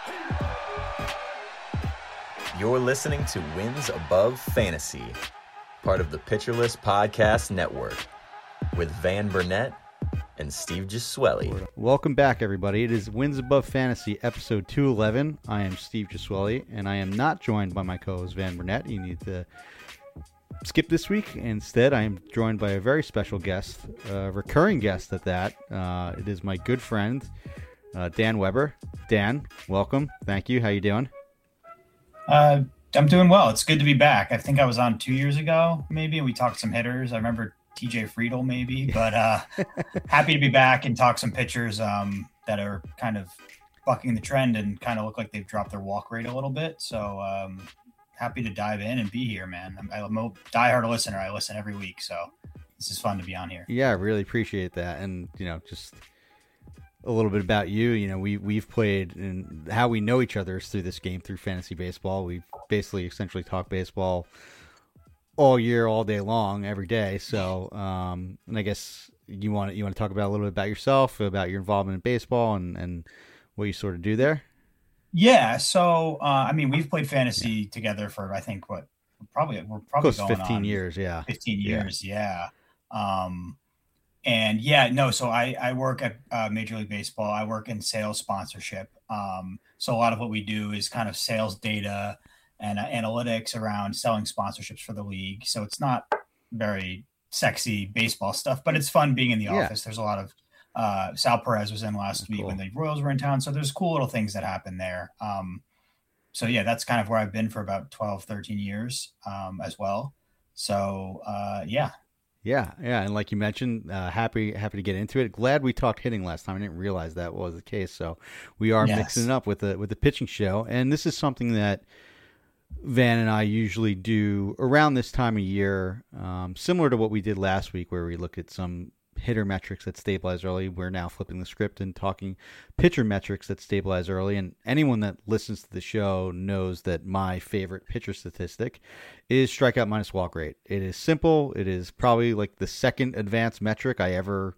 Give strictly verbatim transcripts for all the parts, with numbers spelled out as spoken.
You're listening to Wins Above Fantasy, part of the Pitcher List Podcast Network, with Van Burnett and Steve Gesuele. Welcome back, everybody. It is Wins Above Fantasy, episode two eleven. I am Steve Gesuele, and I am not joined by my co-host Van Burnett. You need to skip this week. Instead, I am joined by a very special guest, a recurring guest at that. Uh, it is my good friend, uh, Dan Weber. Dan, welcome. Thank you. How you doing? Uh, I'm doing well. It's good to be back. I think I was on two years ago, maybe. We talked some hitters. I remember T J Friedel, maybe, but uh, happy to be back and talk some pitchers um, that are kind of bucking the trend and kind of look like they've dropped their walk rate a little bit. So um, happy to dive in and be here, man. I'm, I'm a diehard listener. I listen every week, so this is fun to be on here. Yeah, I really appreciate that. And, you know, just a little bit about you. You know, we, we've played, and how we know each other is through this game, through fantasy baseball. We basically essentially talk baseball all year, all day long, every day. So, um, and I guess you want to, you want to talk about a little bit about yourself, about your involvement in baseball and, and what you sort of do there? Yeah. So, uh, I mean, we've played fantasy yeah. together for, I think, what, probably, we're probably close going fifteen on years. Yeah. fifteen years. Yeah. yeah. Um, And yeah, no, so I, I work at uh, Major League Baseball. I work in sales sponsorship. Um, so a lot of what we do is kind of sales data and uh, analytics around selling sponsorships for the league. So it's not very sexy baseball stuff, but it's fun being in the yeah. office. There's a lot of uh, Sal Perez was in last That's week cool. when the Royals were in town. So there's cool little things that happen there. Um, so yeah, that's kind of where I've been for about twelve, thirteen years um, as well. So uh, yeah. Yeah, yeah, and like you mentioned, uh, happy happy to get into it. Glad we talked hitting last time. I didn't realize that was the case. So we are yes. mixing it up with the with the pitching show, and this is something that Van and I usually do around this time of year, um, similar to what we did last week, where we look at some hitter metrics that stabilize early. We're now flipping the script and talking pitcher metrics that stabilize early. And anyone that listens to the show knows that my favorite pitcher statistic is strikeout minus walk rate. It is simple. It is probably like the second advanced metric I ever,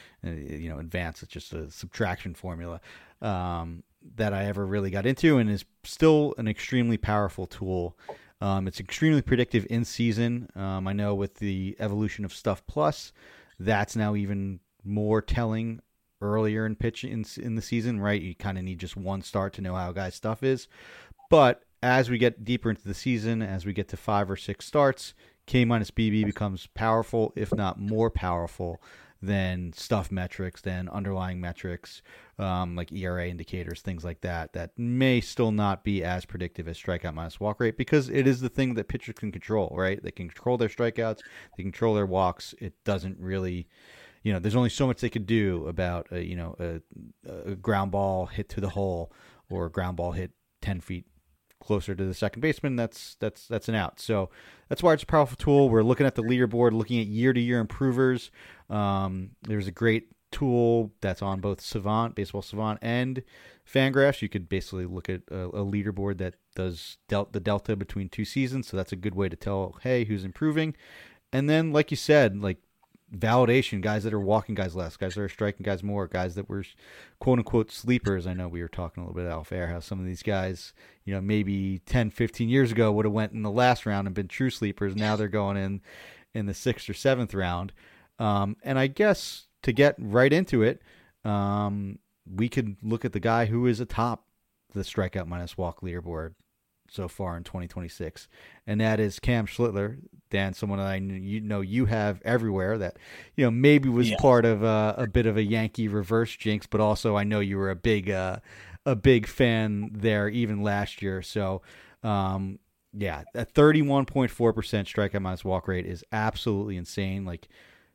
you know, advanced. It's just a subtraction formula um, that I ever really got into, and is still an extremely powerful tool. Um, it's extremely predictive in season. Um, I know with the evolution of Stuff Plus, that's now even more telling earlier in pitch in, in the season, right? You kind of need just one start to know how a guy's stuff is. But as we get deeper into the season, as we get to five or six starts, K minus B B becomes powerful, if not more powerful than stuff metrics, than underlying metrics, um, like E R A indicators, things like that, that may still not be as predictive as strikeout minus walk rate, because it is the thing that pitchers can control, right? They can control their strikeouts, they control their walks. It doesn't really, you know, there's only so much they could do about, a, you know, a, a ground ball hit to the hole or a ground ball hit ten feet closer to the second baseman. That's that's that's an out. So that's why it's a powerful tool. We're looking at the leaderboard, looking at year-to-year improvers. Um, there's a great tool that's on both Savant, Baseball Savant, and Fangraphs. You could basically look at a, a leaderboard that does del- the delta between two seasons. So that's a good way to tell, hey, who's improving. And then, like you said, like validation, guys that are walking guys less, guys that are striking guys more, guys that were quote unquote sleepers. I know we were talking a little bit off air how some of these guys, you know, maybe ten, fifteen years ago would have went in the last round and been true sleepers. Now they're going in in the sixth or seventh round. Um, and I guess to get right into it, um, we could look at the guy who is atop the strikeout minus walk leaderboard so far in twenty twenty-six, and that is Cam Schlittler. Dan, someone that I you know you have everywhere, that you know maybe was yeah. part of uh, a bit of a Yankee reverse jinx, but also I know you were a big uh, a big fan there even last year. So um, yeah, a thirty-one point four percent strikeout minus walk rate is absolutely insane. Like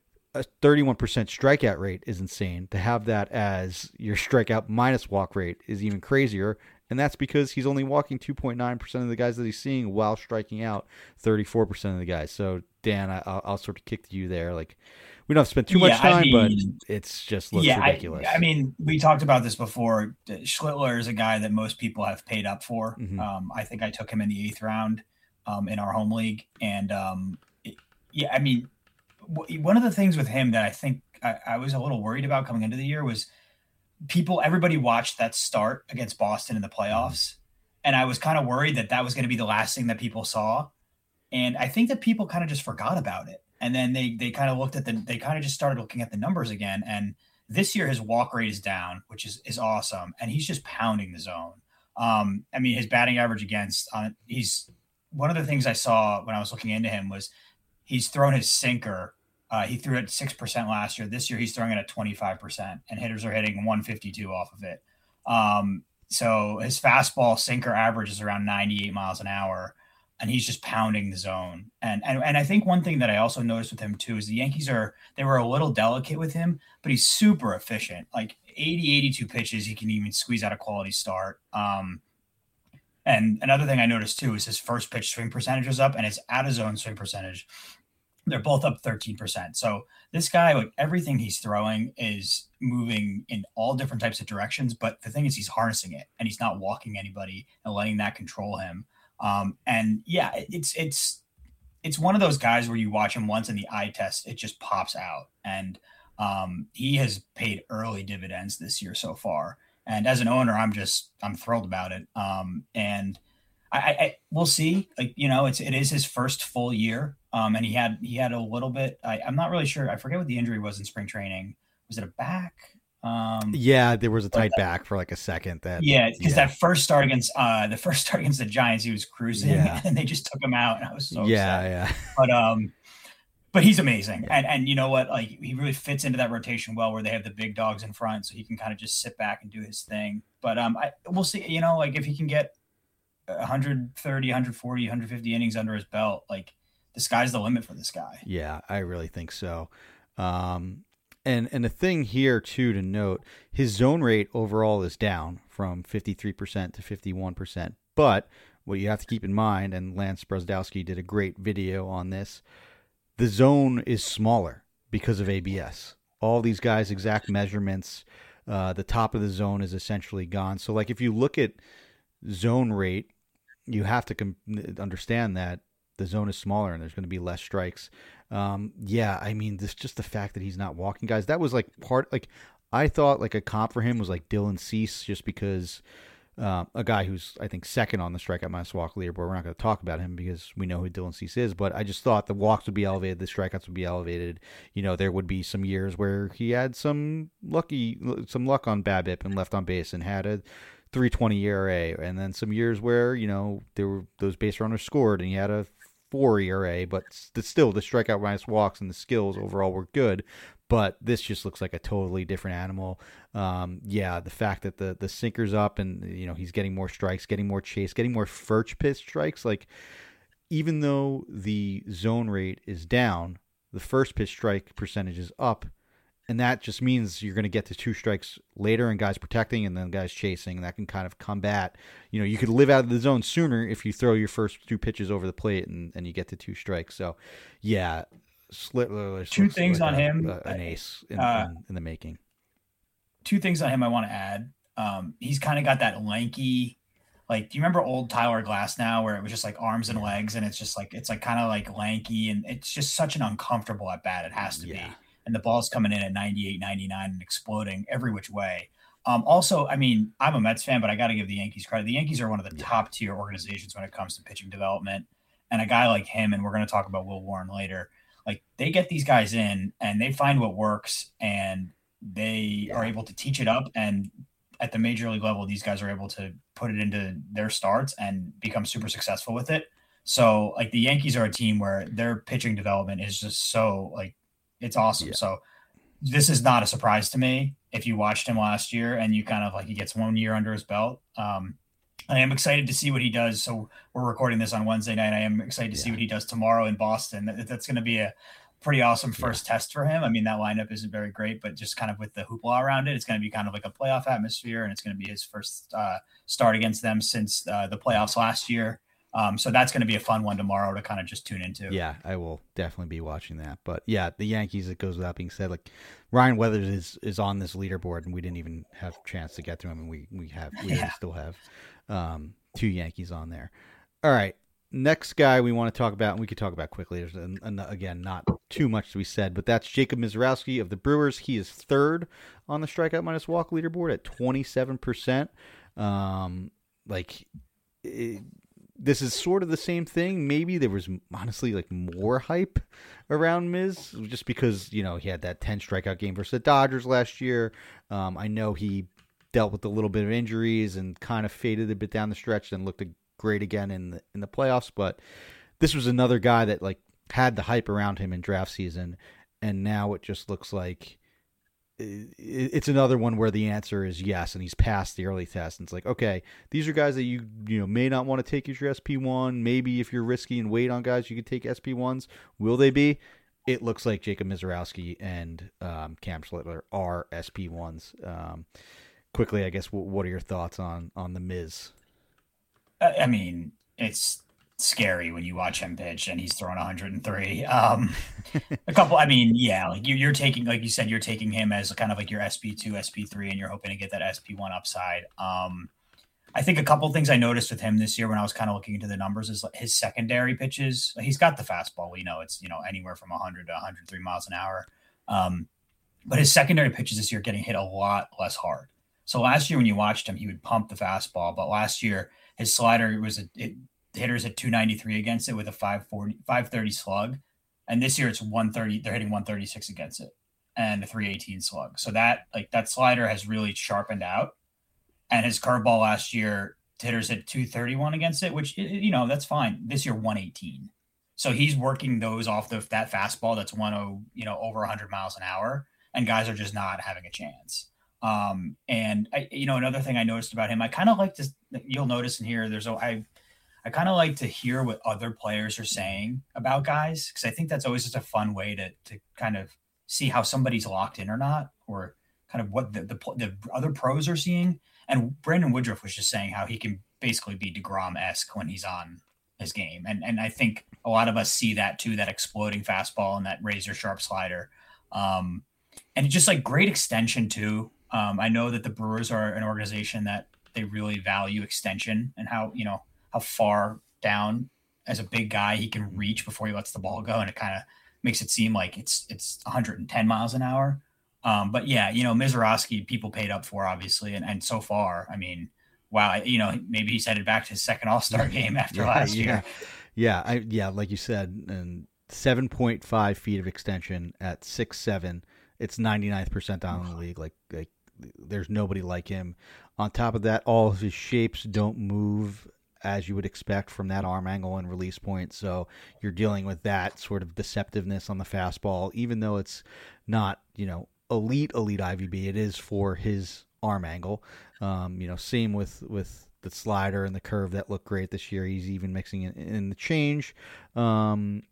a thirty-one percent strikeout rate is insane. To have that as your strikeout minus walk rate is even crazier. And that's because he's only walking two point nine percent of the guys that he's seeing while striking out thirty-four percent of the guys. So, Dan, I, I'll, I'll sort of kick to you there. Like, we don't have to spend too much yeah, time, I mean, but it's just looks yeah, ridiculous. I, I mean, we talked about this before. Schlittler is a guy that most people have paid up for. Mm-hmm. Um, I think I took him in the eighth round um, in our home league. And, um, it, yeah, I mean, w- one of the things with him that I think I, I was a little worried about coming into the year was people, everybody watched that start against Boston in the playoffs. And I was kind of worried that that was going to be the last thing that people saw. And I think that people kind of just forgot about it. And then they they kind of looked at the, they kind of just started looking at the numbers again. And this year his walk rate is down, which is, is awesome. And he's just pounding the zone. Um, I mean, his batting average against, uh, he's, one of the things I saw when I was looking into him was he's thrown his sinker. Uh, he threw it six percent last year. This year he's throwing it at twenty-five percent, and hitters are hitting one fifty-two off of it. Um, so his fastball sinker average is around ninety-eight miles an hour, and he's just pounding the zone. And, and, and I think one thing that I also noticed with him too, is the Yankees are, they were a little delicate with him, but he's super efficient. Like eighty, eighty-two pitches, he can even squeeze out a quality start. Um, and another thing I noticed too, is his first pitch swing percentage was up, and his out of zone swing percentage, they're both up thirteen percent. So this guy, like everything he's throwing is moving in all different types of directions. But the thing is, he's harnessing it, and he's not walking anybody and letting that control him. Um, and yeah, it's, it's, it's one of those guys where you watch him once in the eye test, it just pops out. And um, he has paid early dividends this year so far. And as an owner, I'm just, I'm thrilled about it. Um, and I, I, we'll see, like, you know, it's, it is his first full year. Um, and he had, he had a little bit, I, I'm not really sure. I forget what the injury was in spring training. Was it a back? Um, yeah, there was a tight that, back for like a second. That yeah, because yeah. that first start against uh, the first start against the Giants, he was cruising, yeah. and they just took him out, and I was so yeah, upset. yeah. But um, but he's amazing, yeah. and and you know what? Like he really fits into that rotation well, where they have the big dogs in front, so he can kind of just sit back and do his thing. But um, I we'll see. You know, like if he can get one thirty, one forty, one fifty innings under his belt, like the sky's the limit for this guy. Yeah, I really think so. Um. And and the thing here, too, to note, his zone rate overall is down from fifty-three percent to fifty-one percent. But what you have to keep in mind, and Lance Brzdowski did a great video on this, the zone is smaller because of A B S. All these guys' exact measurements, uh, the top of the zone is essentially gone. So, like, if you look at zone rate, you have to com- understand that the zone is smaller and there's going to be less strikes. Um, yeah, I mean, this just the fact that he's not walking guys. That was like part, like I thought like a comp for him was like Dylan Cease, just because uh, a guy who's I think second on the strikeout minus walk leaderboard. We're not going to talk about him because we know who Dylan Cease is, but I just thought the walks would be elevated, the strikeouts would be elevated. You know, there would be some years where he had some lucky, some luck on BABIP and left on base and had a three twenty E R A, and then some years where you know there were those base runners scored and he had a four E R A, but still the strikeout minus walks and the skills overall were good. But this just looks like a totally different animal. Um, yeah, the fact that the the sinker's up and you know he's getting more strikes, getting more chase, getting more first pitch strikes. Like even though the zone rate is down, the first pitch strike percentage is up. And that just means you're going to get to two strikes later and guys protecting and then guys chasing. And that can kind of combat, you know, you could live out of the zone sooner if you throw your first two pitches over the plate and, and you get to two strikes. So, yeah, Slittler. Two things like on a, him. A, an ace in, uh, in, in the making. Two things on him I want to add. Um, he's kind of got that lanky, like, do you remember old Tyler Glasnow where it was just like arms and legs and it's just like, it's like kind of like lanky and it's just such an uncomfortable at bat. It has to yeah. be. And the ball's coming in at ninety-eight, ninety-nine and exploding every which way. Um, also, I mean, I'm a Mets fan, but I got to give the Yankees credit. The Yankees are one of the yeah. top tier organizations when it comes to pitching development. And a guy like him, and we're going to talk about Will Warren later, like they get these guys in and they find what works and they yeah. are able to teach it up. And at the major league level, these guys are able to put it into their starts and become super successful with it. So like the Yankees are a team where their pitching development is just so like, it's awesome. Yeah. So this is not a surprise to me. If you watched him last year and you kind of like, he gets one year under his belt. Um, I am excited to see what he does. So we're recording this on Wednesday night. I am excited to yeah. see what he does tomorrow in Boston. That, that's going to be a pretty awesome first yeah. test for him. I mean, that lineup isn't very great, but just kind of with the hoopla around it, it's going to be kind of like a playoff atmosphere and it's going to be his first uh, start against them since uh, the playoffs last year. Um, so that's going to be a fun one tomorrow to kind of just tune into. Yeah, I will definitely be watching that. But yeah, the Yankees, it goes without being said, like Ryan Weathers is, is on this leaderboard and we didn't even have a chance to get to him. And we, we have, we yeah. still have um, two Yankees on there. All right. Next guy we want to talk about, and we could talk about quickly. There's an, an, again, not too much to be said, but that's Jacob Misiorowski of the Brewers. He is third on the strikeout minus walk leaderboard at twenty-seven percent. Um, like, it, this is sort of the same thing. Maybe there was honestly like more hype around Miz just because, you know, he had that ten strikeout game versus the Dodgers last year. Um, I know he dealt with a little bit of injuries and kind of faded a bit down the stretch and looked great again in the, in the playoffs. But this was another guy that like had the hype around him in draft season. And now it just looks like it's another one where the answer is yes, and he's passed the early test. And it's like, okay, these are guys that you you know may not want to take as your S P one. Maybe if you're risky and wait on guys, you could take S P ones. Will they be? It looks like Jacob Misiorowski and um, Cam Schlittler are S P ones. Um, quickly, I guess, what are your thoughts on on the Miz? I mean, it's scary when you watch him pitch and he's throwing one hundred three. Um, a couple, I mean, yeah, like you, you're taking, like you said, you're taking him as kind of like your S P two, S P three, and you're hoping to get that S P one upside. Um, I think a couple of things I noticed with him this year when I was kind of looking into the numbers is like his secondary pitches. He's got the fastball. We know it's, you know, anywhere from one hundred to one hundred three miles an hour. Um, but his secondary pitches this year are getting hit a lot less hard. So last year when you watched him, he would pump the fastball, but last year his slider was a, it, the hitters at two ninety-three against it with a five forty, five thirty slug. And this year it's one thirty. They're hitting one thirty-six against it and a three eighteen slug. So that like that slider has really sharpened out. And his curveball last year, hitters hit two thirty-one against it, which, you know, that's fine. This year, one eighteen. So he's working those off the that fastball that's one oh, you know, over one hundred miles an hour, and guys are just not having a chance. Um, and I, you know, another thing I noticed about him, I kind of like to. You'll notice in here, there's a I. I kind of like to hear what other players are saying about guys, because I think that's always just a fun way to to kind of see how somebody's locked in or not, or kind of what the, the, the other pros are seeing. And Brandon Woodruff was just saying how he can basically be DeGrom-esque when he's on his game. And and I think a lot of us see that too, that exploding fastball and that razor sharp slider. Um, and just like great extension too. Um, I know that the Brewers are an organization that they really value extension and how, you know, how far down as a big guy he can reach before he lets the ball go. And it kind of makes it seem like it's, it's one hundred ten miles an hour. Um, but yeah, you know, Misiorowski, people paid up for, obviously. And, and so far, I mean, wow, you know, maybe he's headed back to his second all-star game after yeah, last yeah. year. Yeah. I, yeah. Like you said, and seven point five feet of extension at six, seven, it's ninety-ninth percentile in the league. Like, like there's nobody like him. On top of that, all of his shapes don't move as you would expect from that arm angle and release point. So you're dealing with that sort of deceptiveness on the fastball, even though it's not, you know, elite, elite I V B, it is for his arm angle. Um, you know, same with, with the slider and the curve that look great this year. He's even mixing in, in the change, um,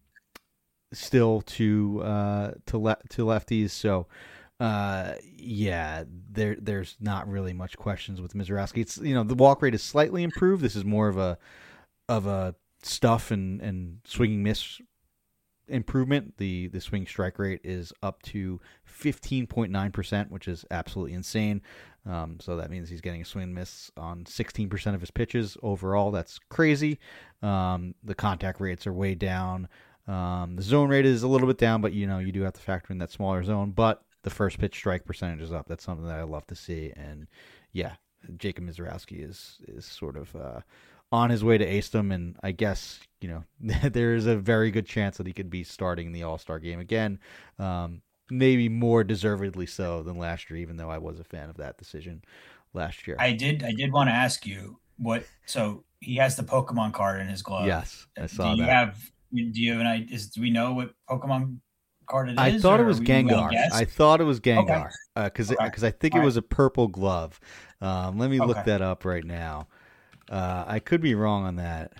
still to, uh, to le- to lefties. So, Uh, yeah, there there's not really much questions with Misiorowski. It's, you know, the walk rate is slightly improved. This is more of a of a stuff and, and swinging miss improvement. The the swing strike rate is up to fifteen point nine percent, which is absolutely insane. Um, so that means he's getting a swing and miss on sixteen percent of his pitches overall. That's crazy. Um, the contact rates are way down. Um, the zone rate is a little bit down, but you know, you do have to factor in that smaller zone. But the first pitch strike percentage is up. That's something that I love to see. And yeah, Jacob Misiorowski is, is sort of, uh, on his way to acedom. And I guess, you know, there is a very good chance that he could be starting the All-Star game again. Um, maybe more deservedly so than last year, even though I was a fan of that decision last year. I did, I did want to ask you what, so he has the Pokemon card in his glove. Yes, I saw do you that. have, do you have an idea, is, do we know what Pokemon card it is? I thought it was we Gengar. I thought it was Gengar because okay. uh, because I think All it right. was a purple glove. Um, let me Okay. look that up right now. Uh, I could be wrong on that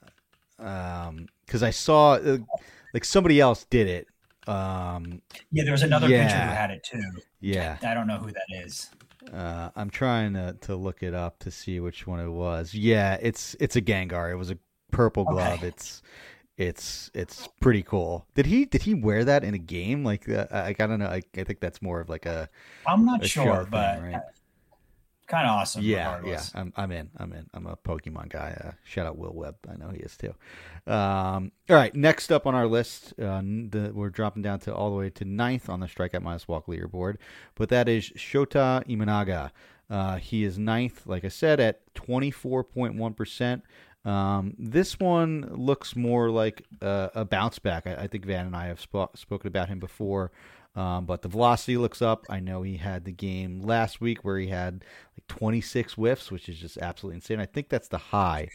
because um, I saw uh, like somebody else did it. Um, yeah, there was another yeah. pitcher who had it too. Yeah, I don't know who that is. uh, I'm trying to, to look it up to see which one it was. Yeah, it's it's a Gengar. It was a purple glove. Okay. It's It's it's pretty cool. Did he did he wear that in a game? Like uh, I, I don't know. I, I think that's more of like a. I'm not a sure, show but thing, right? kind of awesome. Yeah, regardless. yeah, I'm I'm in. I'm in. I'm a Pokemon guy. Uh, shout out Will Webb. I know he is too. Um, all right, next up on our list, uh, the, we're dropping down to all the way to ninth on the strikeout minus walk leaderboard, but that is Shota Imanaga. Uh, he is ninth, like I said, at twenty-four point one percent. Um, this one looks more like a, a bounce back. I, I think Van and I have sp- spoken about him before. Um, but the velocity looks up. I know he had the game last week where he had like twenty-six whiffs, which is just absolutely insane. I think that's the high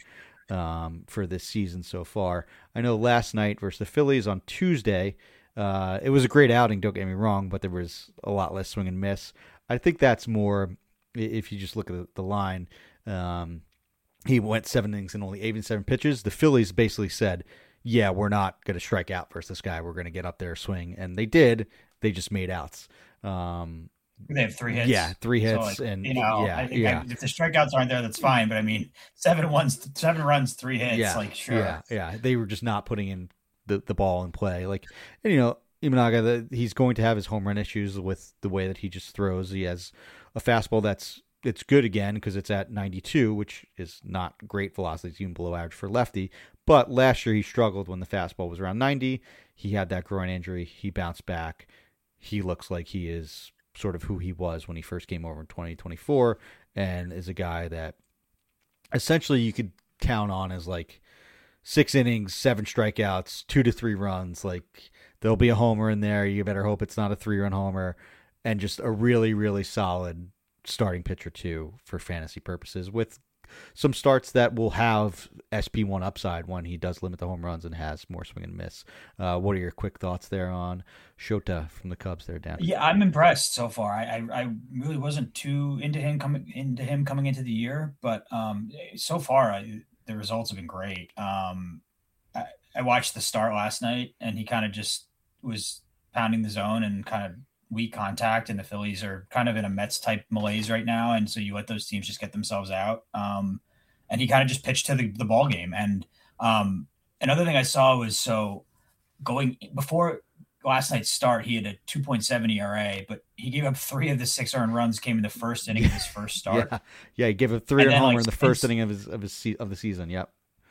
um, for this season so far. I know last night versus the Phillies on Tuesday, uh, it was a great outing, don't get me wrong, but there was a lot less swing and miss. I think that's more, if you just look at the, the line, um, he went seven innings and only eighty-seven pitches. The Phillies basically said, yeah, we're not going to strike out versus this guy. We're going to get up there, swing. And they did. They just made outs. Um, they have three hits. Yeah, three hits. So like, and you know, yeah, I think yeah. I, if the strikeouts aren't there, that's fine. But I mean, seven ones, seven runs, three hits. Yeah, like sure. Yeah, yeah. They were just not putting in the, the ball in play. Like, and you know, Imanaga, the, he's going to have his home run issues with the way that he just throws. He has a fastball that's it's good again because it's at ninety-two, which is not great velocity. It's even below average for lefty. But last year he struggled when the fastball was around ninety. He had that groin injury. He bounced back. He looks like he is sort of who he was when he first came over in twenty twenty-four and is a guy that essentially you could count on as like six innings, seven strikeouts, two to three runs. Like there'll be a homer in there. You better hope it's not a three-run homer, and just a really, really solid starting pitcher too for fantasy purposes with some starts that will have S P one upside when he does limit the home runs and has more swing and miss. Uh, what are your quick thoughts there on Shota from the Cubs there, Dan? Yeah, I'm impressed so far. I, I, I really wasn't too into him coming into him coming into the year, but um, so far I, the results have been great. Um, I, I watched the start last night, and he kind of just was pounding the zone and kind of weak contact, and the Phillies are kind of in a Mets type malaise right now. And so you let those teams just get themselves out. Um, and he kind of just pitched to the, the ball game. And um, another thing I saw was, so going before last night's start, he had a two point seven E R A, but he gave up three of the six earned runs came in the first inning of his first start. yeah. yeah. He gave up three earned homer like, in the first inning of his, of his, se- of the season. Yep.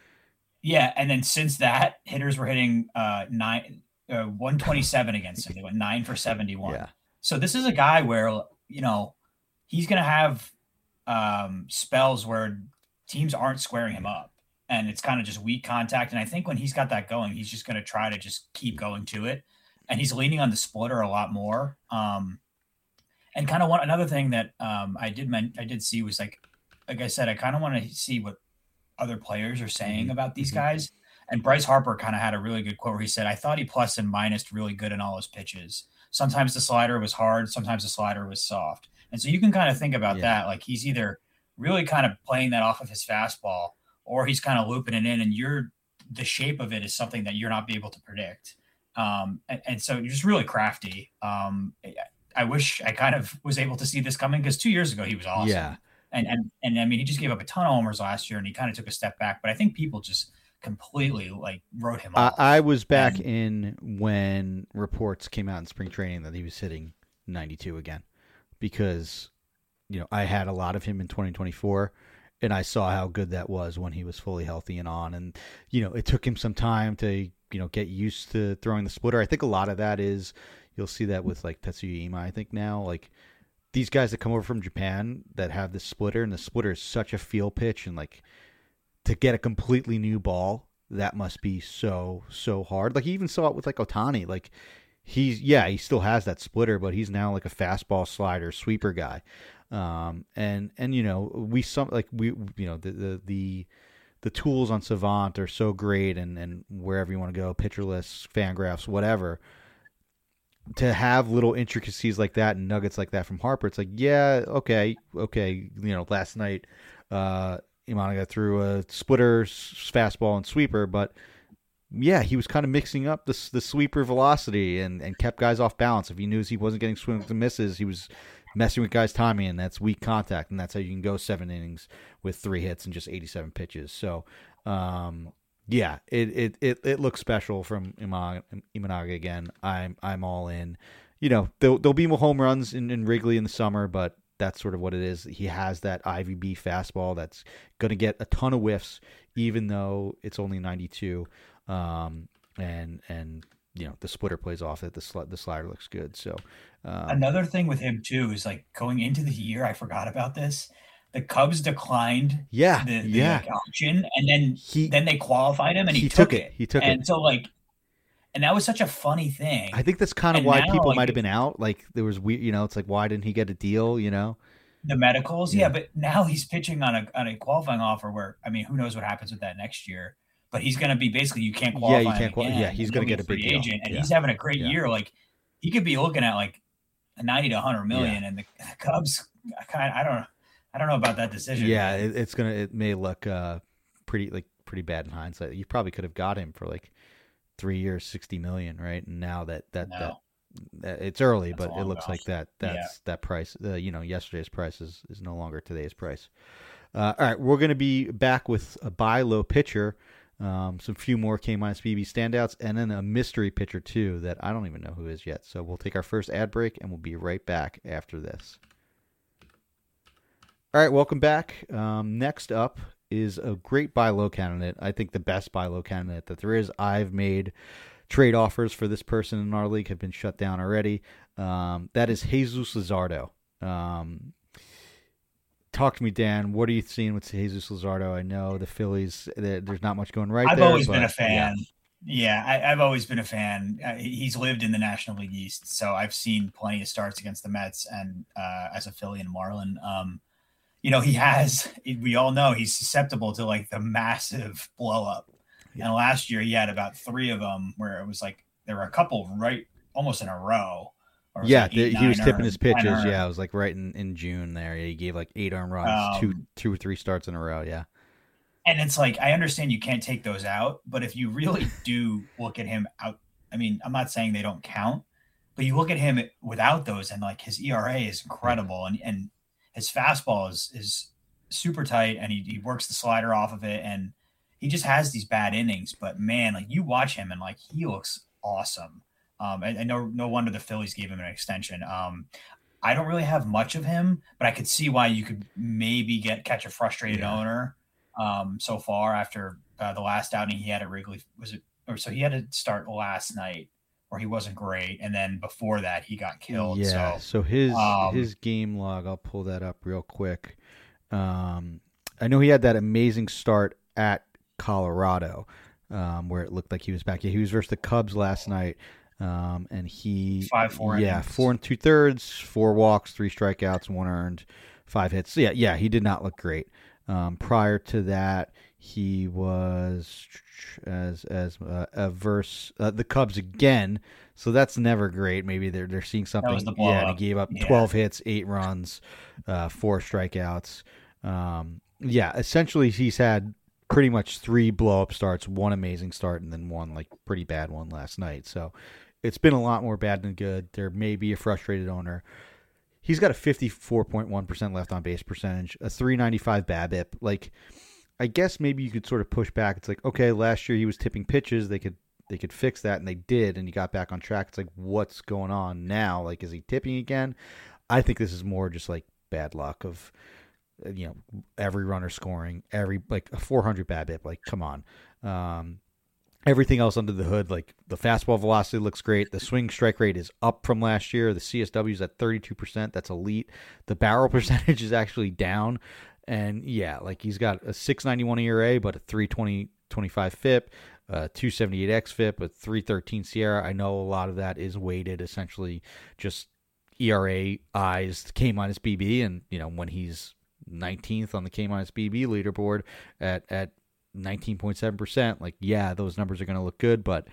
Yeah. And then since that, hitters were hitting uh, nine, Uh, one twenty-seven against him. They went nine for seventy-one. Yeah. So this is a guy where, you know, he's going to have um, spells where teams aren't squaring him up, and it's kind of just weak contact. And I think when he's got that going, he's just going to try to just keep going to it. And he's leaning on the splitter a lot more. Um, and kind of one, another thing that um, I did meant, I did see was like, like I said, I kind of want to see what other players are saying mm-hmm. about these mm-hmm. guys. And Bryce Harper kind of had a really good quote where he said, I thought he plus and minused really good in all his pitches. Sometimes the slider was hard. Sometimes the slider was soft. And so you can kind of think about yeah. that. Like he's either really kind of playing that off of his fastball, or he's kind of looping it in, and you're the shape of it is something that you're not be able to predict. Um, and, and so you're just really crafty. Um, I wish I kind of was able to see this coming, because two years ago he was awesome. Yeah. And, and, and I mean, he just gave up a ton of homers last year, and he kind of took a step back, but I think people just completely like wrote him off. I, I was back and, in when reports came out in spring training that he was hitting ninety-two again, because, you know, I had a lot of him in twenty twenty-four, and I saw how good that was when he was fully healthy and on. And, you know, it took him some time to, you know, get used to throwing the splitter. I think a lot of that is, you'll see that with like Tetsuya Ima, I think now, like these guys that come over from Japan that have the splitter, and the splitter is such a feel pitch, and like, to get a completely new ball, that must be so, so hard. Like, you even saw it with, like, Ohtani. Like, he's, yeah, he still has that splitter, but he's now, like, a fastball slider sweeper guy. Um, and, and you know, we, some like, we, you know, the, the, the, the tools on Savant are so great, and, and wherever you want to go, Pitcherless, Fangraphs, whatever. To have little intricacies like that and nuggets like that from Harper, it's like, yeah, okay, okay. You know, last night, uh, Imanaga threw a splitter, fastball, and sweeper, but yeah, he was kind of mixing up the the sweeper velocity and, and kept guys off balance. If he knew he wasn't getting swings and misses, he was messing with guys' timing, and that's weak contact, and that's how you can go seven innings with three hits and just eighty-seven pitches. So, um, yeah, it, it, it, it looks special from Imanaga, Imanaga again. I'm I'm all in. You know, there'll, there'll be more home runs in, in Wrigley in the summer, but that's sort of what it is. He has that I V B fastball that's going to get a ton of whiffs, even though it's only ninety-two. Um, and and you know the splitter plays off it. The sl- the slider looks good. So um, another thing with him too is like going into the year, I forgot about this. The Cubs declined yeah, the, the yeah. like, option, and then he, then they qualified him, and he, he took, took it. it. He took and it. And so, like, and that was such a funny thing. I think that's kind of and why now, people like, might have been out. Like, there was weird, you know, it's like, why didn't he get a deal, you know? The medicals, yeah. yeah, but now he's pitching on a on a qualifying offer where, I mean, who knows what happens with that next year. But he's going to be basically, you can't qualify Yeah, you can't qualify. Again, yeah, he's going to get a big deal. Agent, and yeah. he's having a great yeah. year. Like, he could be looking at, like, a ninety to one hundred million, yeah. and the Cubs, kind of, I don't know. I don't know about that decision. Yeah, it, it's gonna. It may look uh, pretty like pretty bad in hindsight. You probably could have got him for like three years, sixty million, right? And now that that, no. that, that it's early, that's but it looks ago. like that that's yeah. that price. Uh, you know, yesterday's price is, is no longer today's price. Uh, all right, we're gonna be back with a buy low pitcher, um, some few more K minus B B standouts, and then a mystery pitcher too that I don't even know who is yet. So we'll take our first ad break, and we'll be right back after this. All right, welcome back. Um, next up is a great buy low candidate. I think the best buy low candidate that there is. I've made trade offers for this person in our league, have been shut down already. Um, that is Jesus Luzardo. Um, talk to me, Dan. What are you seeing with Jesus Luzardo? I know the Phillies, there's not much going right I've there. I've always but, been a fan. Yeah, yeah I, I've always been a fan. Uh, he's lived in the National League East, so I've seen plenty of starts against the Mets and uh, as a Philly and Marlin. Um, You know, he has, we all know he's susceptible to like the massive blow up. Yeah. And last year he had about three of them where it was like, there were a couple right almost in a row. Yeah, like eight, the, he was tipping earned, his pitches. Yeah, it was like right in, in June there. He gave like eight earned runs, um, two two or three starts in a row. Yeah. And it's like, I understand you can't take those out, but if you really do look at him out, I mean, I'm not saying they don't count, but you look at him without those and like his E R A is incredible. And, and, his fastball is, is super tight, and he, he works the slider off of it, and he just has these bad innings. But, man, like you watch him, and, like, he looks awesome. Um, and, and no no wonder the Phillies gave him an extension. Um, I don't really have much of him, but I could see why you could maybe get catch a frustrated yeah. owner um, so far after uh, the last outing he had at Wrigley. Was it or so he had to start last night. Where he wasn't great, and then before that he got killed. Yeah, so, so his um, his game log, I'll pull that up real quick. Um, I know he had that amazing start at Colorado, um, where it looked like he was back. Yeah, he was versus the Cubs last night, um, and he five four yeah innings. four and two thirds, four walks, three strikeouts, one earned, five hits. So yeah, yeah, he did not look great. Um, prior to that, he was as as uh, a verse uh, the Cubs again, so that's never great. Maybe they're they're seeing something. The yeah, and he gave up yeah. twelve hits, eight runs, uh, four strikeouts. Um, yeah, essentially he's had pretty much three blow up starts, one amazing start, and then one like pretty bad one last night. So it's been a lot more bad than good. There may be a frustrated owner. He's got a fifty-four point one percent left on base percentage, a three ninety-five BABIP. Like, I guess maybe you could sort of push back. It's like, okay, last year he was tipping pitches. They could they could fix that, and they did, and he got back on track. It's like, what's going on now? Like, is he tipping again? I think this is more just like bad luck of, you know, every runner scoring, every like a four hundred BABIP. Like, come on. Um, Everything else under the hood, like the fastball velocity looks great. The swing strike rate is up from last year. The C S W is at thirty-two percent. That's elite. The barrel percentage is actually down. And yeah, like he's got a six ninety-one E R A, but a three twenty twenty-five F I P, a two seventy-eight X F I P, a three thirteen Sierra. I know a lot of that is weighted essentially just E R A eyes K minus B B. And, you know, when he's nineteenth on the K minus B B leaderboard at, at, nineteen point seven percent, like, yeah, those numbers are going to look good, but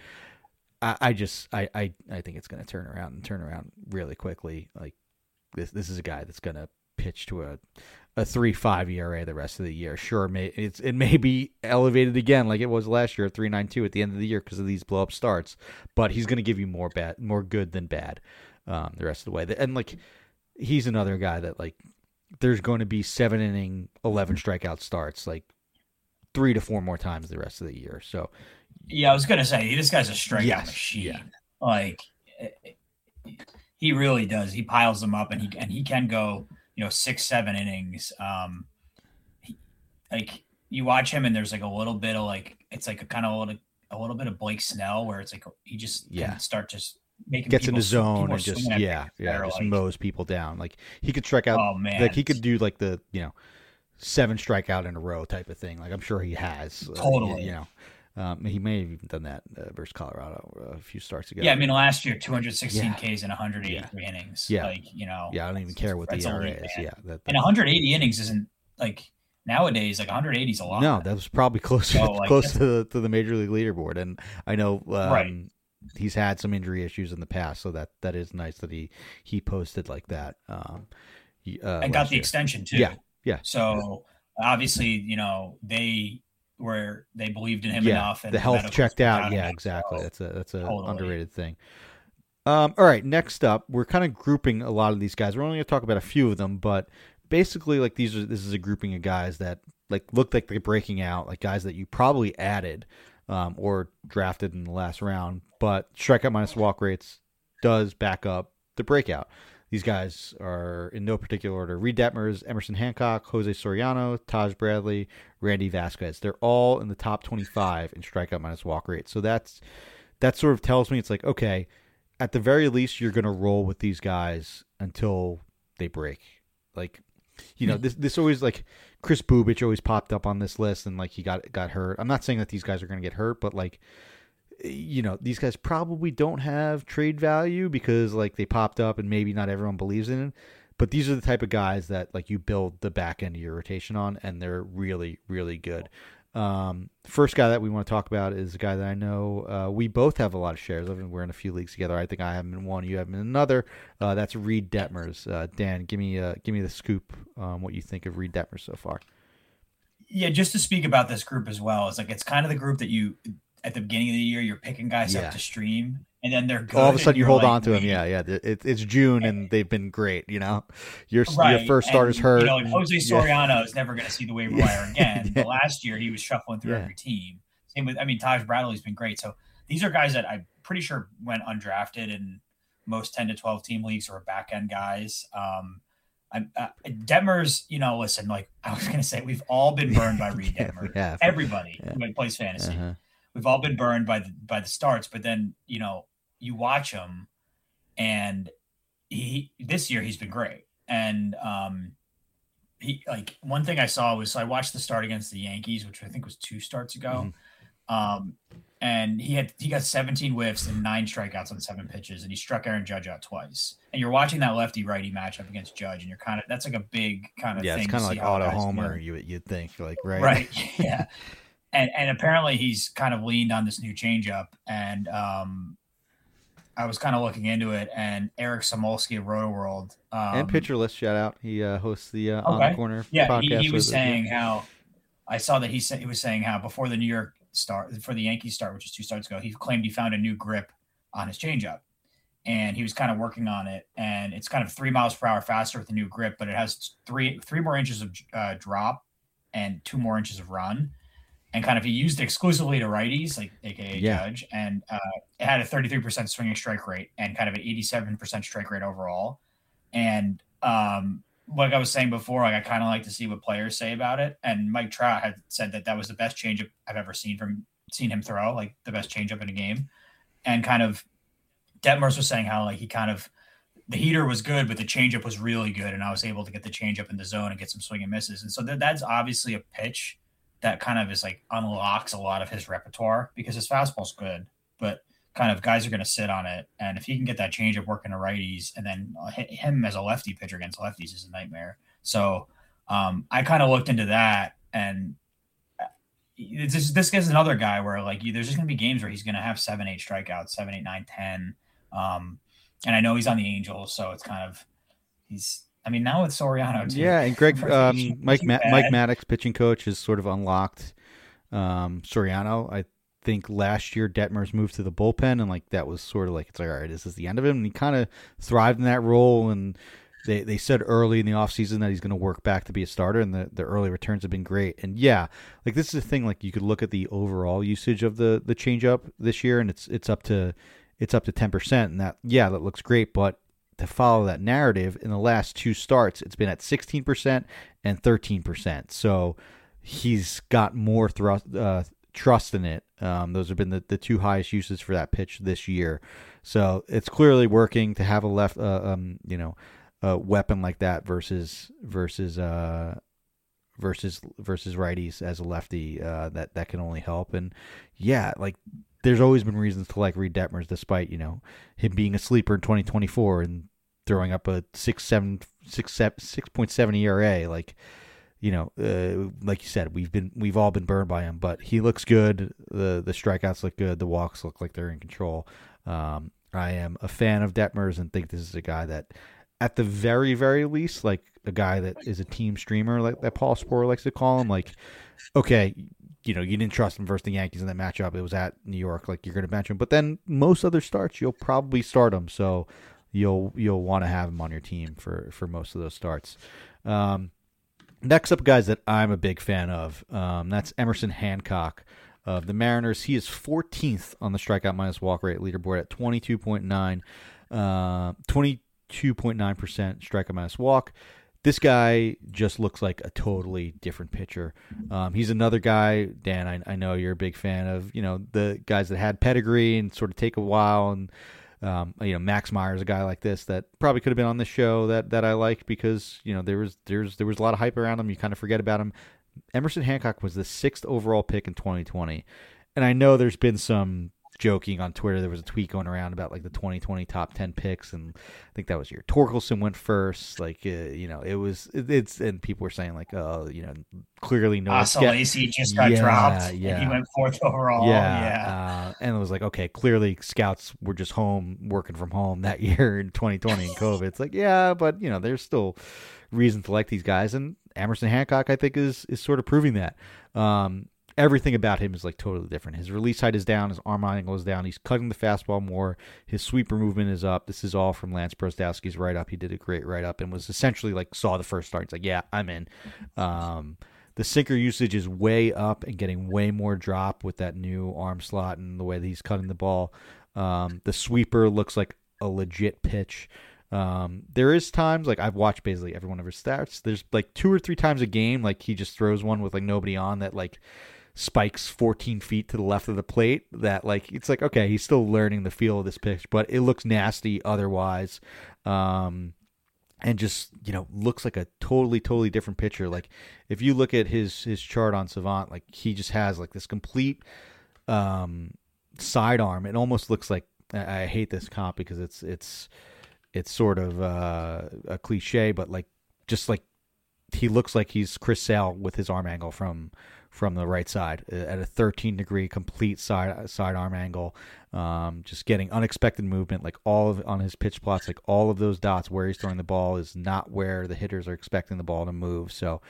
I, I just, I, I, I think it's going to turn around and turn around really quickly. Like, this, this is a guy that's going to pitch to a, a three five E R A the rest of the year. Sure, it may, it's, it may be elevated again like it was last year at three ninety-two at the end of the year because of these blow up starts, but he's going to give you more bad, more good than bad um, the rest of the way. And, like, he's another guy that, like, there's going to be seven inning, eleven strikeout starts, like, three to four more times the rest of the year. So, yeah, I was gonna say this guy's a strikeout yes, machine. Yeah. Like, he really does. He piles them up, and he and he can go, you know, six, seven innings. Um, he, like you watch him and there's like a little bit of like, it's like a kind of a little, a little bit of Blake Snell where it's like, he just yeah. can start just making gets in the sw- zone and just, yeah, yeah, just like, mows people down. Like he could strike out. Oh man. Like he could do like the, you know, seven strikeout in a row type of thing. Like I'm sure he has. Totally. Uh, you, you know, um, he may have even done that uh, versus Colorado a few starts ago. Yeah, I mean last year two hundred sixteen yeah. Ks and one hundred eighty-three yeah. innings. Yeah, like you know. Yeah, I don't even care what the E R A is. Yeah, that, and one hundred eighty innings isn't like nowadays. Like one hundred eighty is a lot. No, that was probably closer so, like, close to the, to the major league leaderboard. And I know um, right. he's had some injury issues in the past, so that that is nice that he he posted like that. Um, uh, and got the year. extension too. Yeah, yeah. So obviously, you know they. Where they believed in him yeah, enough, and the health checked out. Yeah, exactly. So, that's a that's a totally. underrated thing. Um, all right, next up, we're kind of grouping a lot of these guys. We're only going to talk about a few of them, but basically, like these are this is a grouping of guys that like look like they're breaking out, like guys that you probably added um, or drafted in the last round, but strikeout minus walk rates does back up the breakout. These guys are in no particular order: Reed Detmers, Emerson Hancock, Jose Soriano, Taj Bradley, Randy Vasquez. They're all in the top twenty-five in strikeout minus walk rate. So that's that sort of tells me it's like, okay, at the very least, you're going to roll with these guys until they break. Like, you know, this this always like Chris Bubich always popped up on this list, and like he got got hurt. I'm not saying that these guys are going to get hurt, but like, you know, these guys probably don't have trade value because like they popped up and maybe not everyone believes in it. But these are the type of guys that like you build the back end of your rotation on, and they're really, really good. Um, first guy that we want to talk about is a guy that I know uh, we both have a lot of shares of, and we're in a few leagues together. I think I have him in one, you have him in another. Uh, that's Reed Detmers. Uh, Dan, give me uh, give me the scoop on what you think of Reed Detmers so far. Yeah, just to speak about this group as well, it's like it's kind of the group that you at the beginning of the year you're picking guys yeah. up to stream, and then they're good. All of a sudden you hold like, on to them. Yeah, yeah. It, it's June and they've been great. You know, your right. your first starter's and, hurt. You know, like Jose Soriano yeah. is never going to see the waiver wire again. yeah. But last year he was shuffling through yeah. every team. Same with, I mean, Taj Bradley's been great. So these are guys that I'm pretty sure went undrafted in most ten to twelve team leagues or back end guys. Um, I'm, uh, Detmers, you know, listen, like I was going to say, we've all been burned by Reed Detmers. yeah, Everybody yeah. who plays fantasy. Uh-huh. We've all been burned by the by the starts, but then you know you watch him, and he this year he's been great. And um, he like one thing I saw was so I watched the start against the Yankees, which I think was two starts ago, mm-hmm. um, and he had he got seventeen whiffs and nine strikeouts on seven pitches, and he struck Aaron Judge out twice. And you're watching that lefty righty matchup against Judge, and you're kind of that's like a big kind of yeah, thing. it's kind of like auto homer. Do. You you'd think like right, right, yeah. And and apparently he's kind of leaned on this new changeup, and um, I was kind of looking into it. And Eric Samolsky of Roto World um, and Pitcher List shout out. He uh, hosts the uh, okay. On the Corner yeah, podcast. He, he was with, saying yeah. how I saw that he said he was saying how before the New York start for the Yankees start, which is two starts ago, he claimed he found a new grip on his changeup, and he was kind of working on it. And it's kind of three miles per hour faster with the new grip, but it has three three more inches of uh, drop and two more inches of run. And kind of he used it exclusively to righties, like A K A yeah. Judge, and uh, it had a thirty-three percent swinging strike rate and kind of an eighty-seven percent strike rate overall. And um, like I was saying before, like I kind of like to see what players say about it. And Mike Trout had said that that was the best changeup I've ever seen from seen him throw, like the best changeup in a game. And kind of Detmers was saying how like he kind of the heater was good, but the changeup was really good, and I was able to get the changeup in the zone and get some swing and misses. And so that, that's obviously a pitch that kind of is like unlocks a lot of his repertoire because his fastball's good, but kind of guys are going to sit on it. And if he can get that changeup working to righties, and then him as a lefty pitcher against lefties is a nightmare. So um, I kind of looked into that, and this, this gets another guy where like there's just going to be games where he's going to have seven, eight strikeouts, seven, eight, nine, ten. Um, and I know he's on the Angels, so it's kind of, he's, I mean, now with Soriano too. Yeah, and Greg, um, Mike Ma- Mike Maddox, pitching coach, has sort of unlocked um, Soriano. I think last year Detmers moved to the bullpen, and like that was sort of like it's like all right, this is the end of him. And he kind of thrived in that role. And they, they said early in the offseason that he's going to work back to be a starter, and the, the early returns have been great. And yeah, like this is the thing. Like you could look at the overall usage of the the changeup this year, and it's it's up to it's up to ten percent, and that yeah, that looks great, but to follow that narrative, in the last two starts, it's been at sixteen percent and thirteen percent. So he's got more thrust, uh, trust in it. Um, those have been the, the two highest uses for that pitch this year. So it's clearly working to have a left, uh, um, you know, a weapon like that versus versus uh, versus versus righties as a lefty. Uh, that that can only help. And yeah, like there's always been reasons to like Reid Detmers, despite you know him being a sleeper in twenty twenty-four and throwing up a six seven six seven six point seven E R A. Like you know, uh, like you said, we've been we've all been burned by him, but he looks good. the The strikeouts look good. The walks look like they're in control. Um, I am a fan of Detmers and think this is a guy that, at the very very least, like a guy that is a team streamer, like that Paul Sporer likes to call him. Like, okay, you know, you didn't trust him versus the Yankees in that matchup. It was at New York. Like, you're going to bench him, but then most other starts you'll probably start him. So you'll you'll want to have him on your team for for most of those starts. Um, Next up, guys that I'm a big fan of, um, that's Emerson Hancock of the Mariners. He is fourteenth on the strikeout minus walk rate leaderboard at twenty-two point nine, uh, twenty-two point nine percent strikeout minus walk. This guy just looks like a totally different pitcher. Um, he's another guy, Dan, I, I know you're a big fan of, you know, the guys that had pedigree and sort of take a while. And Um, you know, Max Meyer is a guy like this that probably could have been on this show that, that I liked because, you know, there was there's there was a lot of hype around him. You kind of forget about him. Emerson Hancock was the sixth overall pick in twenty twenty. And I know there's been some joking on Twitter. There was a tweet going around about like the twenty twenty top ten picks. And I think that was your Torkelson went first. Like, uh, you know, it was, it, it's, and people were saying like, oh, you know, clearly no. Asa Lacy just got yeah, dropped. Yeah. And he went fourth overall. Yeah. yeah. Uh, and it was like, okay, clearly scouts were just home working from home that year in twenty twenty and COVID. It's like, yeah, but you know, there's still reason to like these guys. And Emerson Hancock, I think, is, is sort of proving that. Um, Everything about him is like totally different. His release height is down. His arm angle is down. He's cutting the fastball more. His sweeper movement is up. This is all from Lance Brostowski's write-up. He did a great write-up and was essentially like saw the first start. It's like, yeah, I'm in. Um, the sinker usage is way up and getting way more drop with that new arm slot and the way that he's cutting the ball. Um, the sweeper looks like a legit pitch. Um, there is times, like I've watched basically every one of his stats. There's like two or three times a game, like he just throws one with like nobody on that like spikes fourteen feet to the left of the plate that like it's like, okay, he's still learning the feel of this pitch, but it looks nasty otherwise. Um and just, you know, looks like a totally totally different pitcher. Like if you look at his his chart on Savant, like he just has like this complete um sidearm. It almost looks like, I, I hate this comp because it's it's it's sort of uh, a cliche, but like just like he looks like he's Chris Sale with his arm angle from from the right side at a thirteen degree complete side sidearm angle, um, just getting unexpected movement. Like all of on his pitch plots, like all of those dots where he's throwing the ball is not where the hitters are expecting the ball to move. So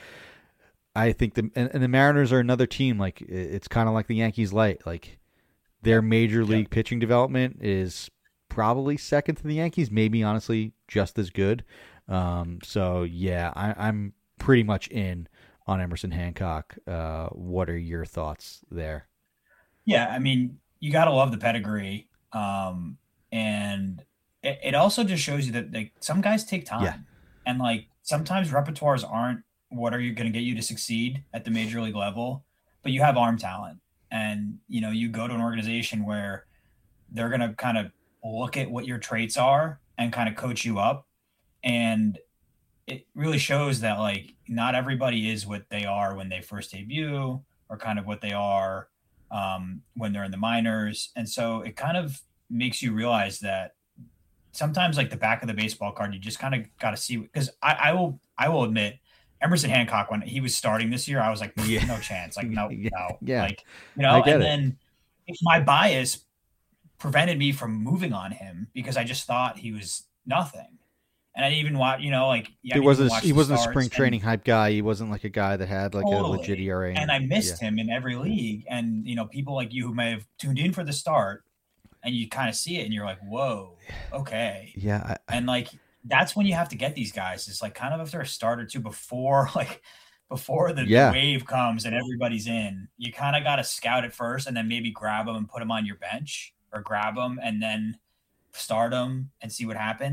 I think the and, and the Mariners are another team. Like it's kind of like the Yankees light. Like their major league yeah. pitching development is probably second to the Yankees, maybe honestly just as good. Um, so yeah, I, I'm pretty much in on Emerson Hancock. Uh, what are your thoughts there? Yeah, I mean, you got to love the pedigree. Um, and it, it also just shows you that like some guys take time. Yeah. And like sometimes repertoires aren't what are you going to get you to succeed at the major league level, but you have arm talent. And, you know, you go to an organization where they're going to kind of look at what your traits are and kind of coach you up. And it really shows that like not everybody is what they are when they first debut or kind of what they are um, when they're in the minors. And so it kind of makes you realize that sometimes like the back of the baseball card, you just kind of got to see, because I, I will, I will admit Emerson Hancock, when he was starting this year, I was like, yeah. no chance. Like, no, yeah. no. Yeah. Like, you know, and it. then if my bias prevented me from moving on him because I just thought he was nothing. And I didn't even watch, you know, like yeah, it wasn't. He wasn't a spring training hype guy. He wasn't like a guy that had like totally. a legit E R A. And I missed yeah. him in every league. And you know, people like you who may have tuned in for the start, and you kind of see it, and you're like, "Whoa, okay." Yeah. I, and like that's when you have to get these guys. It's like kind of if they're a start or two before, like before the, yeah. the wave comes and everybody's in. You kind of got to scout it first, and then maybe grab them and put them on your bench, or grab them and then start them and see what happens.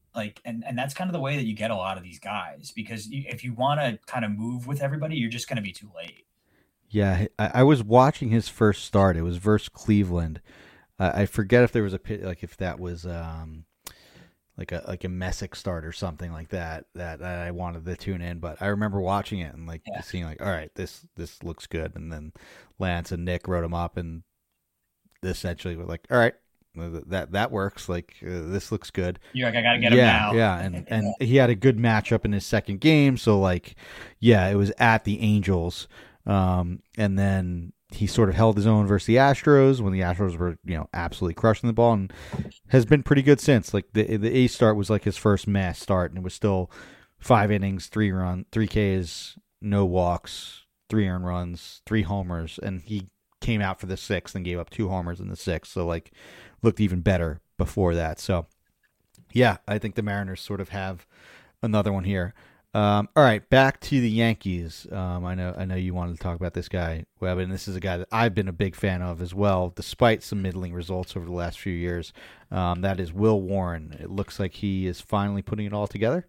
Like, and, and that's kind of the way that you get a lot of these guys, because you, if you want to kind of move with everybody, you're just going to be too late. Yeah, I, I was watching his first start. It was versus Cleveland. Uh, I forget if there was a pit, like if that was um, like a like a Messick start or something like that, that that I wanted to tune in. But I remember watching it and like yeah. seeing like, all right, this this looks good. And then Lance and Nick wrote him up and essentially were like, all right, that that works. Like uh, this looks good. You're like, I gotta get yeah, him now. Yeah, and and he had a good matchup in his second game. So like, yeah, it was at the Angels. Um, and then he sort of held his own versus the Astros when the Astros were, you know, absolutely crushing the ball, and has been pretty good since. Like the the A start was like his first mass start, and it was still five innings, three run, three Ks, no walks, three earned runs, three homers, and he came out for the sixth and gave up two homers in the sixth. So like, looked even better before that. So yeah, I think the Mariners sort of have another one here. Um, all right, back to the Yankees. Um, I know, I know you wanted to talk about this guy, Webb, and this is a guy that I've been a big fan of as well, despite some middling results over the last few years. Um, that is Will Warren. It looks like he is finally putting it all together.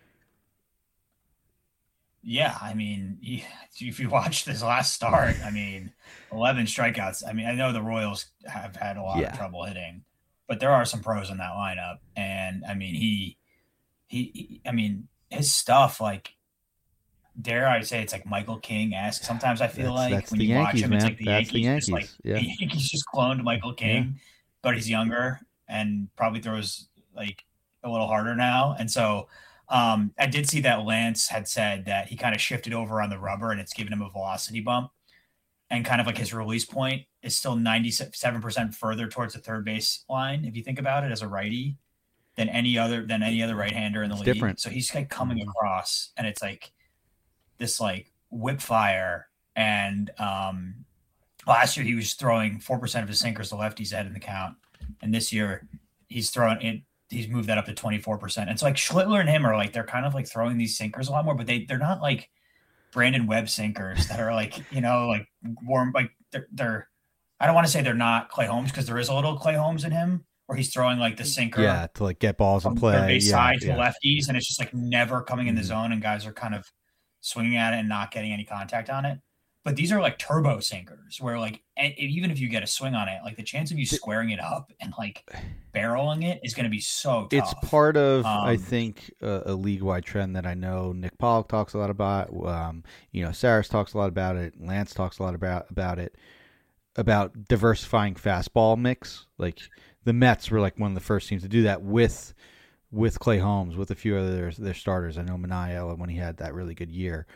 Yeah, I mean, if you watch this last start, I mean, eleven strikeouts. I mean, I know the Royals have had a lot yeah. of trouble hitting, but there are some pros in that lineup, and I mean, he, he, he I mean. his stuff, like, dare I say, it's like Michael King-esque. Sometimes I feel that's, like that's when you Yankees, watch him, man. it's like the that's Yankees, the Yankees. Just like yeah. the Yankees just cloned Michael King, yeah. but he's younger and probably throws like a little harder now. And so um, I did see that Lance had said that he kind of shifted over on the rubber and it's given him a velocity bump, and kind of like his release point is still ninety-seven percent further towards the third base line, if you think about it, as a righty. than any other than any other right-hander in the it's league. Different. So he's like coming across, and it's like this like whip fire. And um, last year he was throwing four percent of his sinkers to lefties ahead in the count, and this year he's throwing it. He's moved that up to twenty-four percent. And so like Schlittler and him are like they're kind of like throwing these sinkers a lot more, but they they're not like Brandon Webb sinkers that are like you know like warm like they're they're. I don't want to say they're not Clay Holmes, because there is a little Clay Holmes in him, where he's throwing like the sinker, yeah, to like get balls in play, third base yeah, side yeah. to lefties, and it's just like never coming in the mm-hmm. zone, and guys are kind of swinging at it and not getting any contact on it. But these are like turbo sinkers, where like even if you get a swing on it, like the chance of you squaring it up and like barreling it is going to be so tough. It's part of, um, I think, uh, a league-wide trend that I know Nick Pollock talks a lot about. Um, you know, Saris talks a lot about it. Lance talks a lot about about it. About diversifying fastball mix. Like the Mets were like one of the first teams to do that with with Clay Holmes, with a few other their, their starters. I know Manaea when he had that really good year.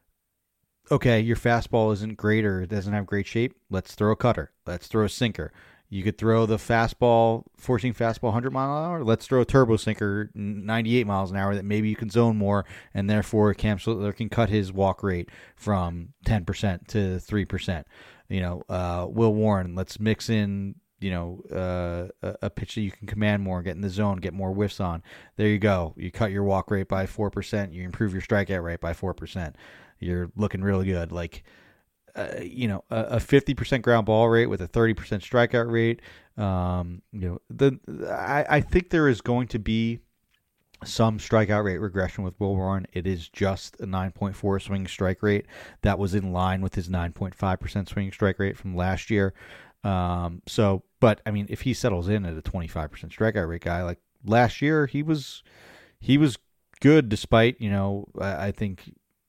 Okay, your fastball isn't great or it doesn't have great shape. Let's throw a cutter. Let's throw a sinker. You could throw the fastball, four-seam fastball one hundred mile an hour. Let's throw a turbo sinker ninety-eight miles an hour that maybe you can zone more, and therefore Cam Schlittler can cut his walk rate from ten percent to three percent. You know, uh, Will Warren, let's mix in, you know, uh, a, a pitch that you can command more, get in the zone, get more whiffs on. There you go. You cut your walk rate by four percent. You improve your strikeout rate by four percent. You're looking really good. Like, uh, you know, a, a fifty percent ground ball rate with a thirty percent strikeout rate. Um, you know, the I, I think there is going to be some strikeout rate regression with Will Warren. It is just a nine point four swinging strike rate. That was in line with his nine point five percent swinging strike rate from last year. Um, so, but I mean, if he settles in at a twenty-five percent strikeout rate guy, like last year, he was, he was good despite, you know, I, I think,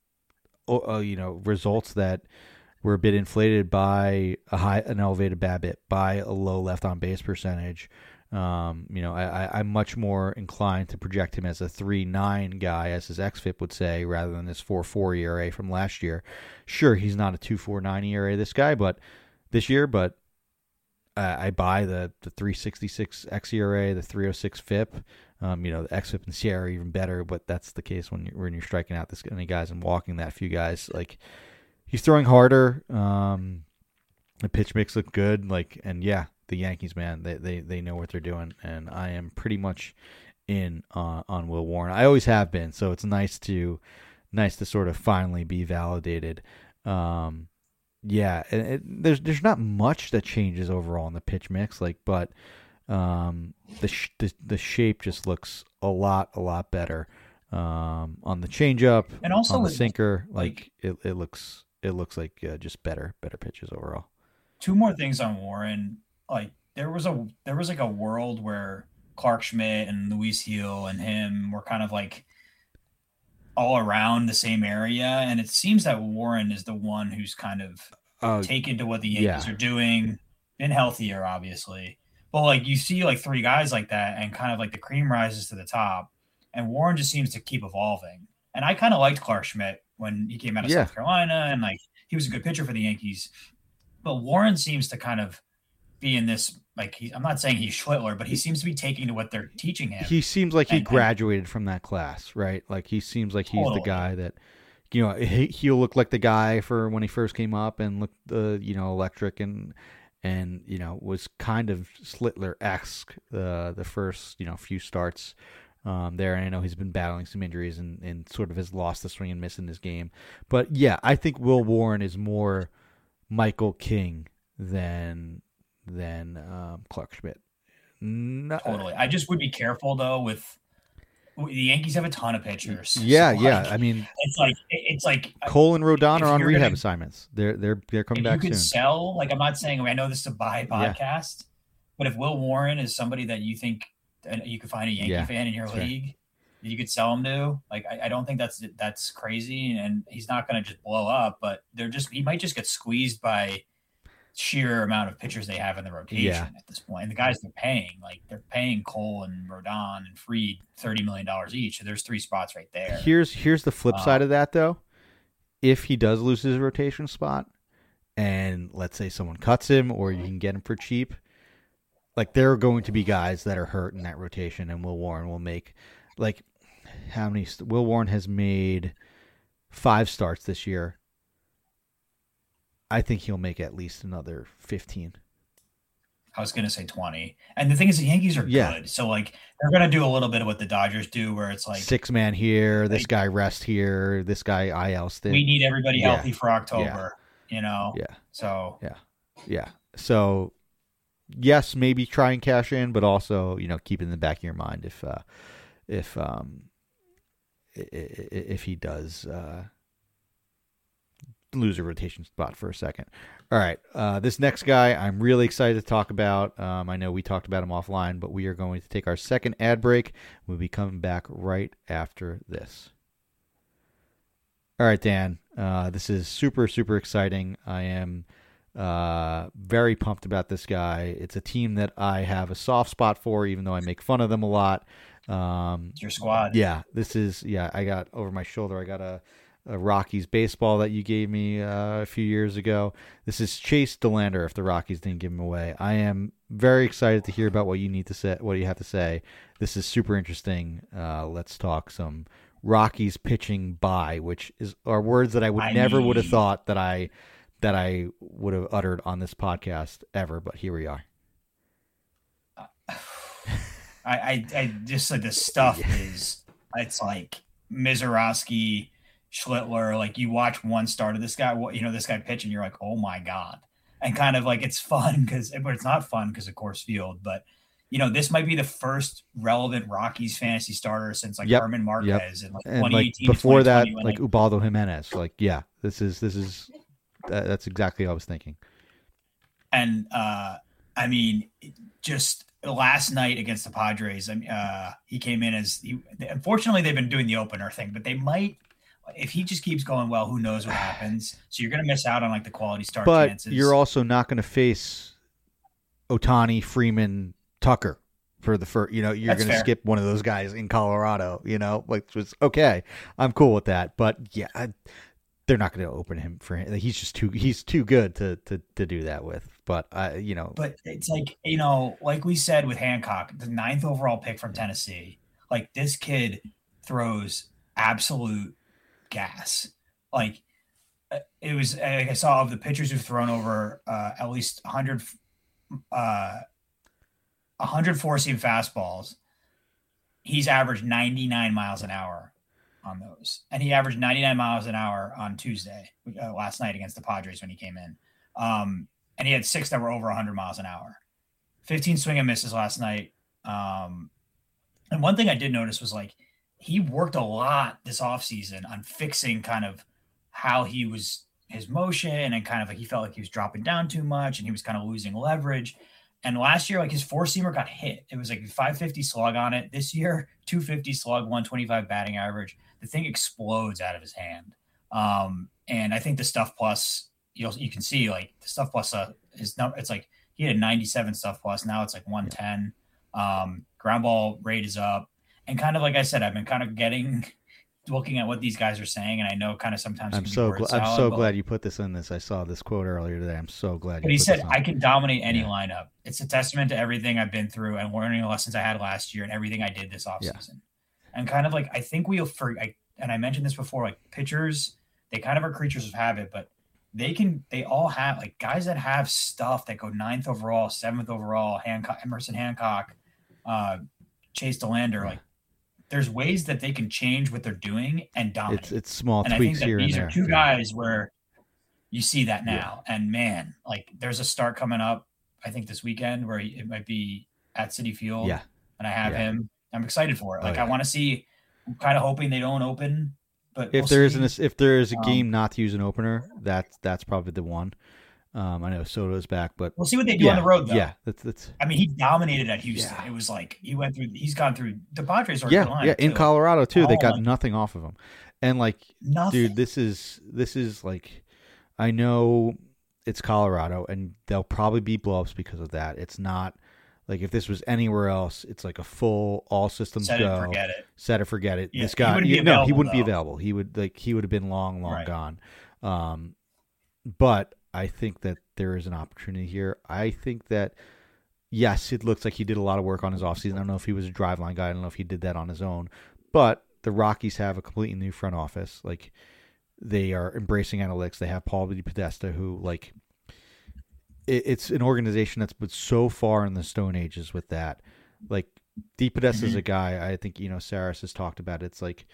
uh, you know, results that were a bit inflated by a high, an elevated BABIP, by a low left on base percentage. Um, you know, I, I, I'm much more inclined to project him as a three nine guy, as his X F I P would say, rather than this four four E R A from last year. Sure, he's not a two point four nine E R A this guy, but this year, but uh, I buy the, the three sixty-six X E R A, the three oh six F I P. Um, you know, the X F I P and C R are even better, but that's the case when you're when you're striking out this many guys and walking that few guys. Like, he's throwing harder. Um, the pitch mix look good. Like, and yeah. The Yankees, man, they, they they know what they're doing, and I am pretty much in uh, on Will Warren. I always have been, so it's nice to nice to sort of finally be validated. Um, yeah, it, it, there's there's not much that changes overall in the pitch mix, like, but Um, the, sh- the the shape just looks a lot a lot better. Um, on the changeup, and also on the with, sinker, like, like it, it looks it looks like uh, just better better pitches overall. Two more things on Warren. Like there was a there was like a world where Clark Schmidt and Luis Gil and him were kind of like all around the same area, and it seems that Warren is the one who's kind of uh, taken to what the Yankees yeah. are doing, been healthier, obviously. But like you see like three guys like that, and kind of like the cream rises to the top, and Warren just seems to keep evolving. And I kind of liked Clark Schmidt when he came out of yeah. South Carolina, and like he was a good pitcher for the Yankees. But Warren seems to kind of be in this, like, he, I'm not saying he's Schlittler, but he seems to be taking to what they're teaching him. He seems like he and, graduated and, from that class, right? Like he seems like he's totally. the guy that, you know, he, he'll look like the guy for when he first came up and looked, uh, you know, electric and, and, you know, was kind of Schlittler-esque uh, the first, you know, few starts um, there. And I know he's been battling some injuries and, and sort of has lost the swing and miss in this game. But yeah, I think Will Warren is more Michael King than than um, Clark Schmidt. No, totally. I just would be careful though with the Yankees have a ton of pitchers. Yeah, so yeah. Like, I mean, it's like it's like Cole and Rodon are on rehab gonna, assignments. They're they're they're coming back soon. You could sell, like I'm not saying I know this is a buy podcast, yeah. but if Will Warren is somebody that you think you could find a Yankee yeah, fan in your league. Right. You could sell him to, like, I, I don't think that's that's crazy, and he's not going to just blow up, but they're just he might just get squeezed by sheer amount of pitchers they have in the rotation yeah. at this point. And the guys they're paying, like they're paying Cole and Rodon and Fried thirty million dollars each. So there's three spots right there. Here's here's the flip um, side of that though. If he does lose his rotation spot, and let's say someone cuts him, or you can get him for cheap, like there are going to be guys that are hurt in that rotation, and Will Warren will make. Like, how many? Will Warren has made five starts this year. I think he'll make at least another fifteen. I was going to say twenty. And the thing is, the Yankees are yeah. good. So, like, they're going to do a little bit of what the Dodgers do, where it's like six man here, this like, guy rest here, this guy I L stint. We need everybody yeah. healthy for October, yeah. you know? Yeah. So, yeah. Yeah. So, yes, maybe try and cash in, but also, you know, keep it in the back of your mind if, uh, If um if he does uh, lose a rotation spot for a second. All right, uh, this next guy I'm really excited to talk about. Um, I know we talked about him offline, but we are going to take our second ad break. We'll be coming back right after this. All right, Dan, uh, this is super, super exciting. I am uh, very pumped about this guy. It's a team that I have a soft spot for, even though I make fun of them a lot. Um, it's your squad. Yeah, this is, yeah, I got over my shoulder. I got a, a Rockies baseball that you gave me uh, a few years ago. This is Chase DeLander if the Rockies didn't give him away. I am very excited to hear about what you need to say, what you have to say. This is super interesting. Uh, let's talk some Rockies pitching by, which is are words that I would I never mean... would have thought that I, that I would have uttered on this podcast ever, but here we are. I, I, I just said this stuff is, it's like Mizorowski, Schlittler. Like you watch one start of this guy, you know, this guy pitch and you're like, oh my God. And kind of like, it's fun because, but it's not fun because of Coors Field, but you know, this might be the first relevant Rockies fantasy starter since like yep. Herman Marquez yep. in like and twenty eighteen. Like before that, like Ubaldo Jimenez. Like, yeah, this is, this is, uh, that's exactly what I was thinking. And uh, I mean, just, last night against the Padres, I mean, uh, he came in as he, unfortunately they've been doing the opener thing, but they might, if he just keeps going well, who knows what happens. So you're going to miss out on like the quality start but chances. You're also not going to face Ohtani, Freeman, Tucker for the first, you know, you're going to skip one of those guys in Colorado, you know, which was okay. I'm cool with that. But yeah, I, they're not going to open him for him. He's just too, he's too good to, to, to do that with. But I, uh, you know, but it's like, you know, like we said with Hancock, the ninth overall pick from Tennessee, like this kid throws absolute gas. Like it was, like I saw of the pitchers who've thrown over uh, at least one hundred, uh, one hundred four seam fastballs. He's averaged ninety-nine miles an hour on those, and he averaged ninety-nine miles an hour on Tuesday uh, last night against the Padres when he came in. Um, And he had six that were over one hundred miles an hour. fifteen swing and misses last night. Um, and one thing I did notice was like he worked a lot this offseason on fixing kind of how he was his motion and kind of like he felt like he was dropping down too much and he was kind of losing leverage. And last year, like his four seamer got hit. It was like a five fifty slug on it. This year, two fifty slug, one twenty-five batting average. The thing explodes out of his hand. Um, and I think the Stuff Plus, you'll you can see like the Stuff Plus uh, his number. It's like he had a ninety-seven Stuff Plus. Now it's like one ten. Um, ground ball rate is up. And kind of like I said, I've been kind of getting looking at what these guys are saying, and I know kind of sometimes I'm so gl- salad, I'm so glad you put this in this. I saw this quote earlier today. I'm so glad. But you he put said, this on. "I can dominate any yeah. lineup." It's a testament to everything I've been through and learning the lessons I had last year and everything I did this offseason. Yeah. And kind of like I think we'll for I, and I mentioned this before. Like pitchers, they kind of are creatures of habit, but they can they all have like guys that have stuff that go ninth overall, seventh overall. Hancock, Emerson Hancock, uh, Chase DeLander, like. There's ways that they can change what they're doing and dominate. It's, it's small and tweaks I think that here these and there. are two guys where you see that now. Yeah. And man, like there's a start coming up, I think this weekend where it might be at Citi Field. Yeah. And I have yeah. him. I'm excited for it. Like oh, yeah. I want to see. I'm kind of hoping they don't open. But if we'll there see. isn't, a, if there is a um, game not to use an opener, that's that's probably the one. Um, I know Soto's back, but we'll see what they do yeah, on the road, though. Yeah, that's that's. I mean, he dominated at Houston. Yeah. It was like he went through. He's gone through the Padres. Are yeah, good yeah. In too. Colorado too, All they got line. nothing off of him, and like, Nothing. dude, this is this is like, I know it's Colorado, and there'll probably be blowups because of that. It's not like if this was anywhere else, it's like a full all systems Set go. it, forget it. Set it, forget it. Yeah, this guy, he you, no, he wouldn't though. be available. He would like he would have been long, long Right. gone. Um, but I think that there is an opportunity here. I think that, yes, it looks like he did a lot of work on his offseason. I don't know if he was a driveline guy. I don't know if he did that on his own. But the Rockies have a completely new front office. Like, they are embracing analytics. They have Paul DePodesta, who, like, it, it's an organization that's been so far in the Stone Ages with that. Like, DePodesta is Mm-hmm. a guy, I think, you know, Saris has talked about it. It's like,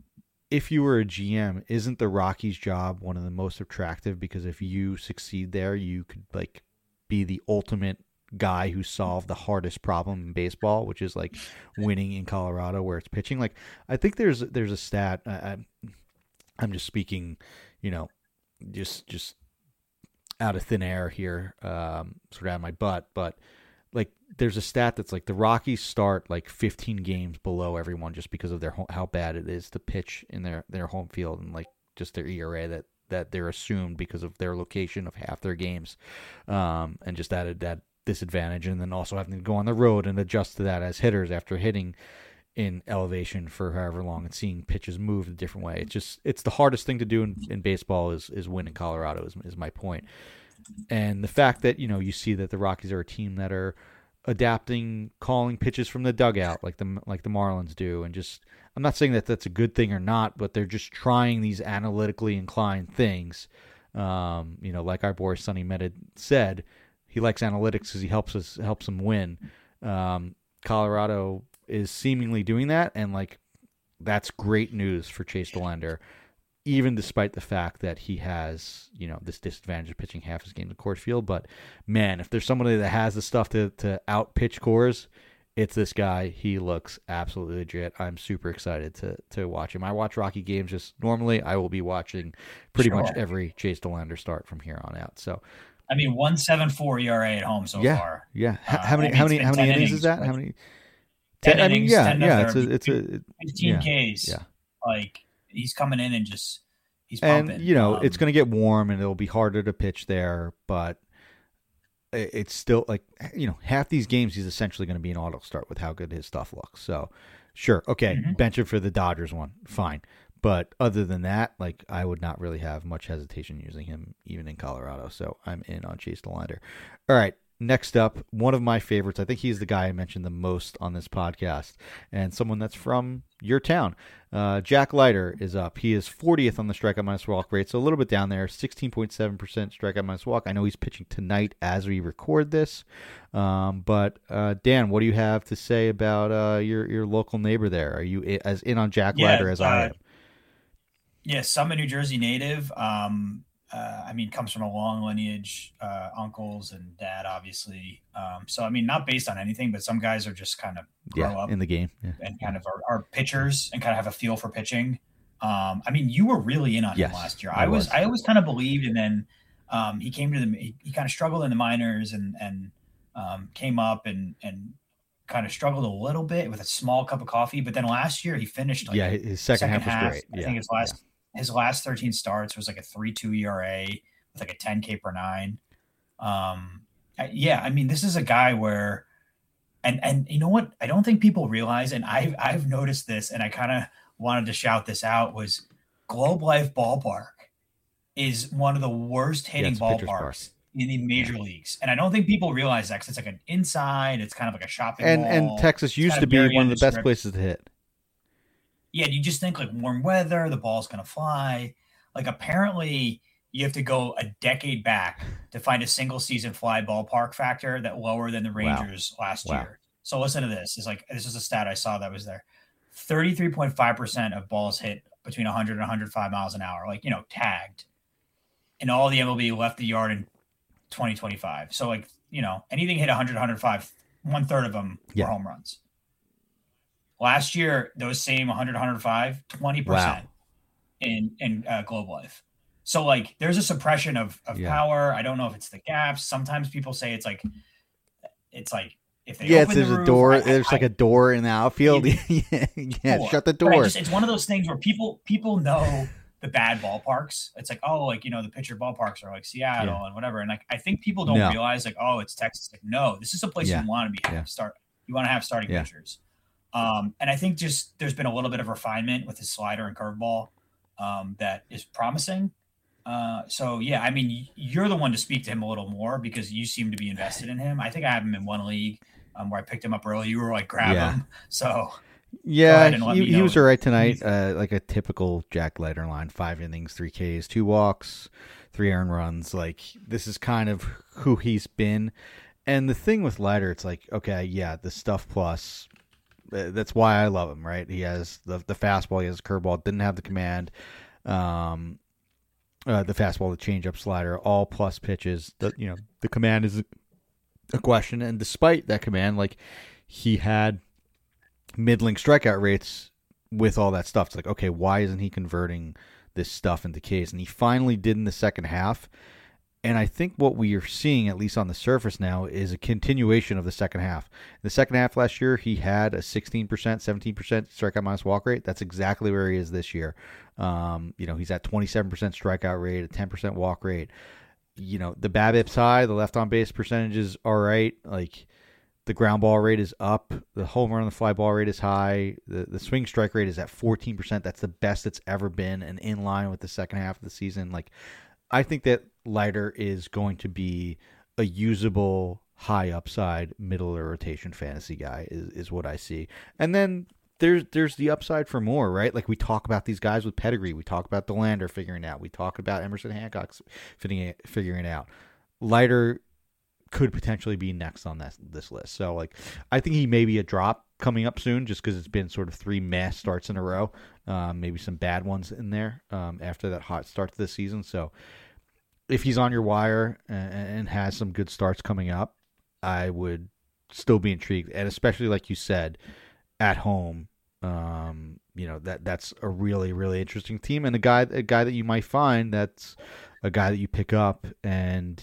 if you were a G M, isn't the Rockies' job one of the most attractive? Because if you succeed there, you could like be the ultimate guy who solved the hardest problem in baseball, which is like winning in Colorado, where it's pitching. Like I think there's there's a stat. I, I'm just speaking, you know, just just out of thin air here, um, sort of out of my butt, but. Like there's a stat that's like the Rockies start like fifteen games below everyone just because of their how bad it is to pitch in their, their home field and like just their E R A that, that they're assumed because of their location of half their games, um, and just added that disadvantage, and then also having to go on the road and adjust to that as hitters after hitting in elevation for however long and seeing pitches move a different way. It's just it's the hardest thing to do in, in baseball is is win in Colorado is is my point. And the fact that, you know, you see that the Rockies are a team that are adapting calling pitches from the dugout like the like the Marlins do, and just I'm not saying that that's a good thing or not, but they're just trying these analytically inclined things. Um, you know, like our boy Sonny Mehta said, he likes analytics because he helps us helps him win. Um, Colorado is seemingly doing that, and like that's great news for Chase DeLander. Even despite the fact that he has, you know, this disadvantage of pitching half his games in Coors Field. But, man, if there's somebody that has the stuff to, to out-pitch Coors, it's this guy. He looks absolutely legit. I'm super excited to to watch him. I watch Rocky games just normally. I will be watching pretty sure. much every Chase DeLander start from here on out. So, I mean, one seven four E R A at home so yeah, far. Yeah. How, uh, how many how many how many innings, innings is that? Like, how many? ten, ten I mean, innings, yeah, ten yeah. It's a it's a fifteen yeah, Ks. Yeah. Like he's coming in and just he's pumping. And you know, um, it's going to get warm and it'll be harder to pitch there, but it's still like, you know, half these games he's essentially going to be an auto start with how good his stuff looks. So, sure, okay, mm-hmm. bench him for the Dodgers one, fine. But other than that, like, I would not really have much hesitation using him even in Colorado. So I'm in on Chase DeLander. All right. Next up, one of my favorites. I think he's the guy I mentioned the most on this podcast, and someone that's from your town. Uh, Jack Leiter is up. He is fortieth on the strikeout minus walk rate, so a little bit down there, sixteen point seven percent strikeout minus walk. I know he's pitching tonight as we record this, um, but uh, Dan, what do you have to say about uh, your your local neighbor there? Are you as in on Jack yeah, Leiter as uh, I am? Yeah, Summit, New Jersey native. Um, uh, I mean, comes from a long lineage, uh, uncles and dad, obviously. Um, so, I mean, not based on anything, but some guys are just kind of grow yeah, up in the game yeah. and kind of are, are pitchers and kind of have a feel for pitching. Um, I mean, you were really in on yes, him last year. I, I was, was, I always kind of believed, and then um, he came to the, he, he kind of struggled in the minors and, and um, came up and, and kind of struggled a little bit with a small cup of coffee. But then last year he finished like yeah, his second, second half, half was great. I yeah. think his last, yeah. his last thirteen starts was like a three two E R A with like a ten K per nine. Um, yeah, I mean, this is a guy where, and and you know what? I don't think people realize, and I've I've noticed this, and I kind of wanted to shout this out, was Globe Life Ballpark is one of the worst hitting yeah, ballparks in the major yeah. leagues, and I don't think people realize that because it's like an inside, it's kind of like a shopping and mall. And Texas used to be one of the best strip. places to hit. Yeah, you just think like warm weather, the ball's gonna fly. Like apparently you have to go a decade back to find a single season fly ballpark factor that lower than the Rangers wow. last wow. year. So listen to this. It's like, this is a stat I saw that was there. thirty-three point five percent of balls hit between one hundred and one hundred five miles an hour, like, you know, tagged. And all the M L B left the yard in twenty twenty-five. So like, you know, anything hit one hundred, one hundred five, one third of them yeah. were home runs. Last year, those same one hundred, one hundred five, twenty percent wow. in, in uh, Globe Life. So like there's a suppression of, of yeah. power. I don't know if it's the gaps. Sometimes people say it's like, it's like if they yeah, open there's the a roof, door. I, there's I, like a door in the outfield. yeah, yeah door. Shut the door. Just, it's one of those things where people people know the bad ballparks. It's like, oh, like, you know, the pitcher ballparks are like Seattle yeah. and whatever. And like I think people don't no. realize like, oh, it's Texas. Like, no, this is a place yeah. you want to be yeah. start. You want to have starting yeah. pitchers. Um, and I think just there's been a little bit of refinement with his slider and curveball um, that is promising. Uh, so yeah, I mean, you're the one to speak to him a little more because you seem to be invested in him. I think I have him in one league um, where I picked him up early. You were like, grab yeah. him. So yeah, he, he was all right tonight. Uh, like a typical Jack Leiter line, five innings, three Ks, two walks, three earned runs. Like this is kind of who he's been. And the thing with Leiter, it's like, okay, yeah, the stuff plus, uh, that's why I love him, right? He has the, the fastball, he has the curveball, didn't have the command. Um, Uh, the fastball, the changeup, slider, all plus pitches. The you know the command is a question, and despite that command, like he had middling strikeout rates with all that stuff. It's like, okay, why isn't he converting this stuff into Ks? And he finally did in the second half. And I think what we are seeing, at least on the surface now, is a continuation of the second half. In the second half last year, he had a sixteen percent, seventeen percent strikeout minus walk rate. That's exactly where he is this year. Um, you know, he's at twenty-seven percent strikeout rate, a ten percent walk rate. You know, the BABIP's high, the left on base percentage is all right. Like the ground ball rate is up, the home run on the fly ball rate is high. The the swing strike rate is at fourteen percent. That's the best it's ever been, and in line with the second half of the season. Like, I think that Leiter is going to be a usable, high upside, middle of the rotation fantasy guy is, is what I see. And then there's there's the upside for more, right? Like we talk about these guys with pedigree. We talk about Delander figuring it out. We talk about Emerson Hancock fitting it, figuring it out. Leiter could potentially be next on that this list. So like I think he may be a drop coming up soon just because it's been sort of three mass starts in a row. Um, maybe some bad ones in there um, after that hot start to the season. So if he's on your wire and, and has some good starts coming up, I would still be intrigued. And especially like you said, at home, um, you know, that that's a really, really interesting team. And a guy, a guy that you might find that's a guy that you pick up and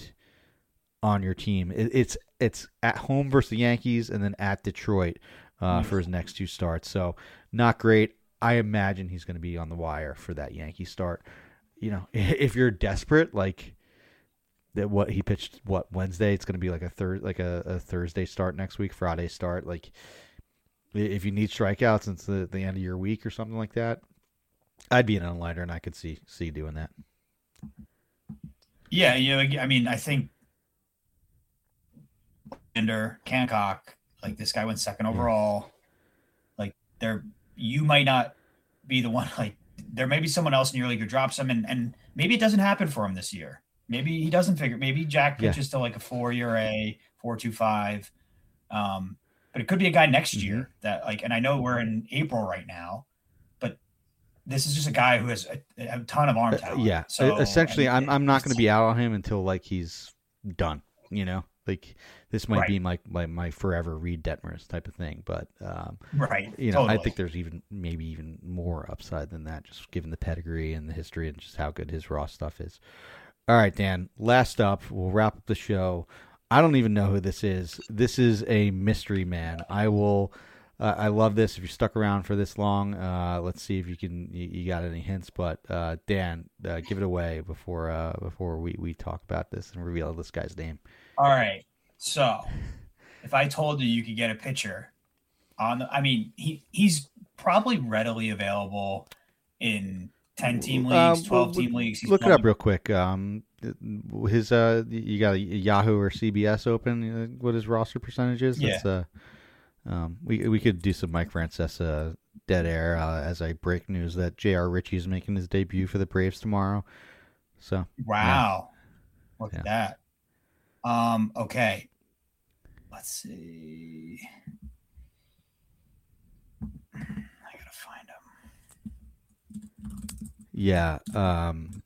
on your team. It, it's it's at home versus the Yankees and then at Detroit uh, for his next two starts. So not great. I imagine he's going to be on the wire for that Yankee start. You know, if you're desperate, like that, what he pitched, what Wednesday, it's going to be like a third, like a, a Thursday start next week, Friday start. Like if you need strikeouts since the, the end of your week or something like that, I'd be an unlighter and I could see see doing that. Yeah, you know, I mean, I think Ender, Hancock, like this guy went second overall. Yeah. Like there, you might not be the one. Like there may be someone else in your league who drops him, and and maybe it doesn't happen for him this year. Maybe he doesn't figure. Maybe Jack pitches yeah. to like a four E R A, four two five. Um, but it could be a guy next mm-hmm. year that like. And I know we're in April right now, but this is just a guy who has a, a ton of arm talent. Uh, yeah. So essentially, I mean, I'm I'm not going to be out on him until like he's done. You know, like this might right. be my, my my forever Reed Detmers type of thing. But um, right, you know, totally. I think there's even maybe even more upside than that, just given the pedigree and the history and just how good his raw stuff is. All right, Dan. Last up, we'll wrap up the show. I don't even know who this is. This is a mystery man. I will. Uh, I love this. If you stuck around for this long, uh, let's see if you can. You, you got any hints? But uh, Dan, uh, give it away before uh, before we, we talk about this and reveal this guy's name. All right. So, if I told you you could get a pitcher on, the, I mean, he he's probably readily available in ten team leagues, twelve team uh, leagues. He's look probably, it up real quick. Um, his uh, you got a Yahoo or C B S open? What his roster percentage is? Yeah. That's, uh, Um, we we could do some Mike Francesa dead air uh, as I break news that J R Ritchie is making his debut for the Braves tomorrow. So wow, yeah. look yeah. at that. Um, okay, let's see. I gotta find him. Yeah. Um,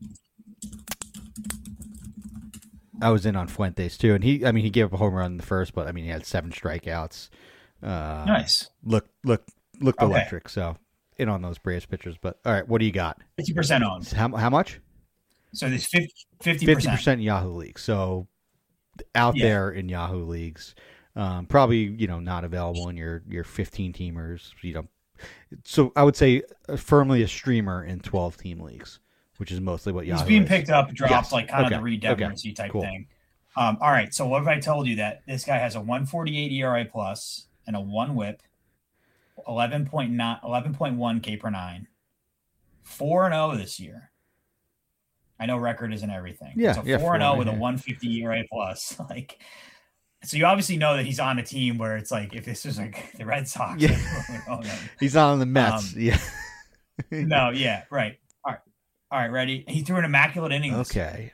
I was in on Fuentes too, and he I mean he gave up a home run in the first, but I mean he had seven strikeouts. Uh, nice. Look, look, looked okay. electric. So in on those Braves pitchers. But all right, what do you got? Fifty percent owned. How how much? So there's fifty Fifty percent. percent Yahoo leagues. So out Yeah. there in Yahoo leagues, um, probably you know not available in your your fifteen teamers. You know, so I would say firmly a streamer in twelve team leagues, which is mostly what Yahoo. He's being is. picked up, dropped, yes. like kind okay. of the Reed okay. Detmers type cool. thing. Um, all right. So what if I told you that this guy has a one forty-eight E R A plus and a one whip, eleven point nine, eleven point one K per nine, four and zero this year. I know record isn't everything. Yeah, so yeah, four and zero with yeah. a one fifty E R A plus. Like, so you obviously know that he's on a team where it's like if this was like the Red Sox, Yeah. oh, no. He's on the Mets. Um, yeah. no, yeah, right. All right, all right, ready. He threw an immaculate inning. Okay.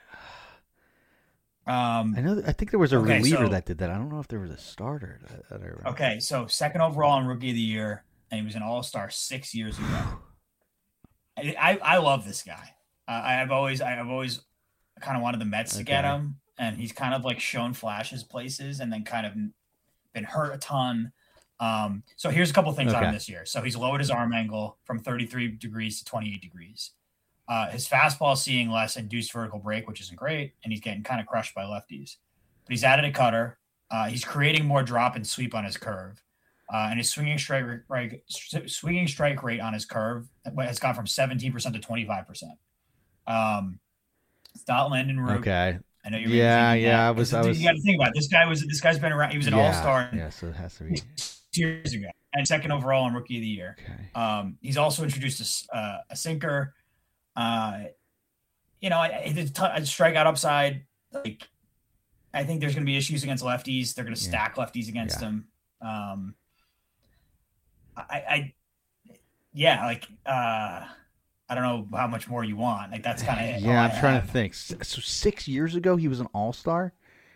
Um, I know. I think there was a okay, reliever so, that did that. I don't know if there was a starter. That, that I remember. Okay, so second overall in Rookie of the Year, and he was an All Star six years ago. I, I I love this guy. Uh, I've always I've always kind of wanted the Mets to Okay. get him, and he's kind of like shown flashes places, and then kind of been hurt a ton. Um, so here's a couple things on Okay. him this year. So he's lowered his arm angle from thirty-three degrees to twenty-eight degrees. Uh, his fastball is seeing less induced vertical break, which isn't great, and he's getting kind of crushed by lefties. But he's added a cutter. Uh, he's creating more drop and sweep on his curve, uh, and his swinging strike rate, swinging strike rate on his curve has gone from seventeen percent to twenty-five percent. Um, it's not Landon Root. Okay. I know you're Yeah, thinking yeah. that, I was. I was. You got to think about it. This guy was. This guy's been around. He was an yeah, all-star Yeah. So it has to be. years ago, and second overall in Rookie of the Year. Okay. Um, he's also introduced a, uh, a sinker. Uh, you know, I, I did a strikeout upside. Like, I think there's going to be issues against lefties. They're going to stack yeah. lefties against yeah. him. Um, I, I, yeah, like, uh, I don't know how much more you want. Like, that's kind of yeah. I'm trying have. to think. So six years ago, he was an all-star.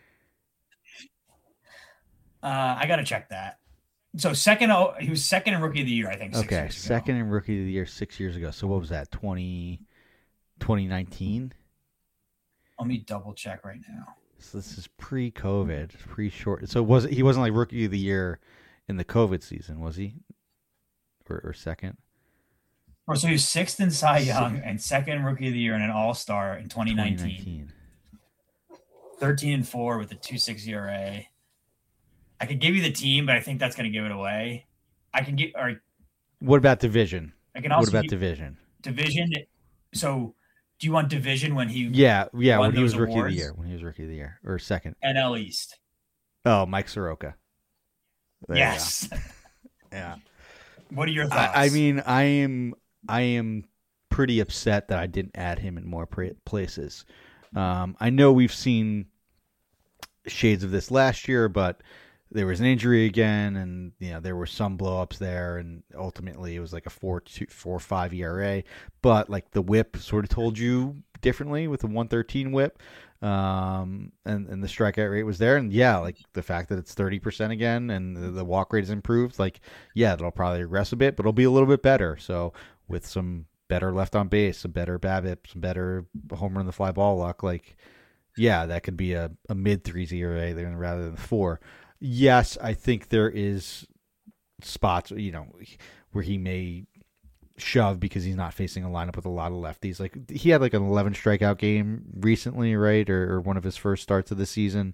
Uh, I got to check that. So second, he was second in Rookie of the Year, I think. Six okay, years second ago. in Rookie of the Year six years ago. So what was that? twenty, twenty nineteen Let me double check right now. So this is pre-COVID, pre-short. So was it, he wasn't like Rookie of the Year in the COVID season, was he? Or, or second? Oh, so he was sixth in Cy Young and second Rookie of the Year and an All-Star in twenty nineteen. twenty nineteen thirteen and four with a two point six E R A. I could give you the team, but I think that's going to give it away. I can get. Or what about division? I can also what about division? Division. So, do you want division when he? Yeah, yeah. won When he was those Rookie of the awards? Year, when he was Rookie of the Year, or second. N L East. Oh, Mike Soroka. There Yes. Yeah. What are your thoughts? I, I mean, I am, I am pretty upset that I didn't add him in more pra- places. Um, I know we've seen shades of this last year, but there was an injury again, and you know there were some blowups there, and ultimately it was like a four two four five E R A. But like the whip sort of told you differently with the one thirteen whip, um, and and the strikeout rate was there, and yeah, like the fact that it's thirty percent again, and the, the walk rate is improved, like yeah, it'll probably regress a bit, but it'll be a little bit better. So with some better left on base, some better BABIP, some better home run the fly ball luck, like, yeah, that could be a, a mid threes E R A rather than four. Yes, I think there is spots, you know, where he may shove because he's not facing a lineup with a lot of lefties. Like he had like an eleven strikeout game recently, right? Or, or one of his first starts of the season.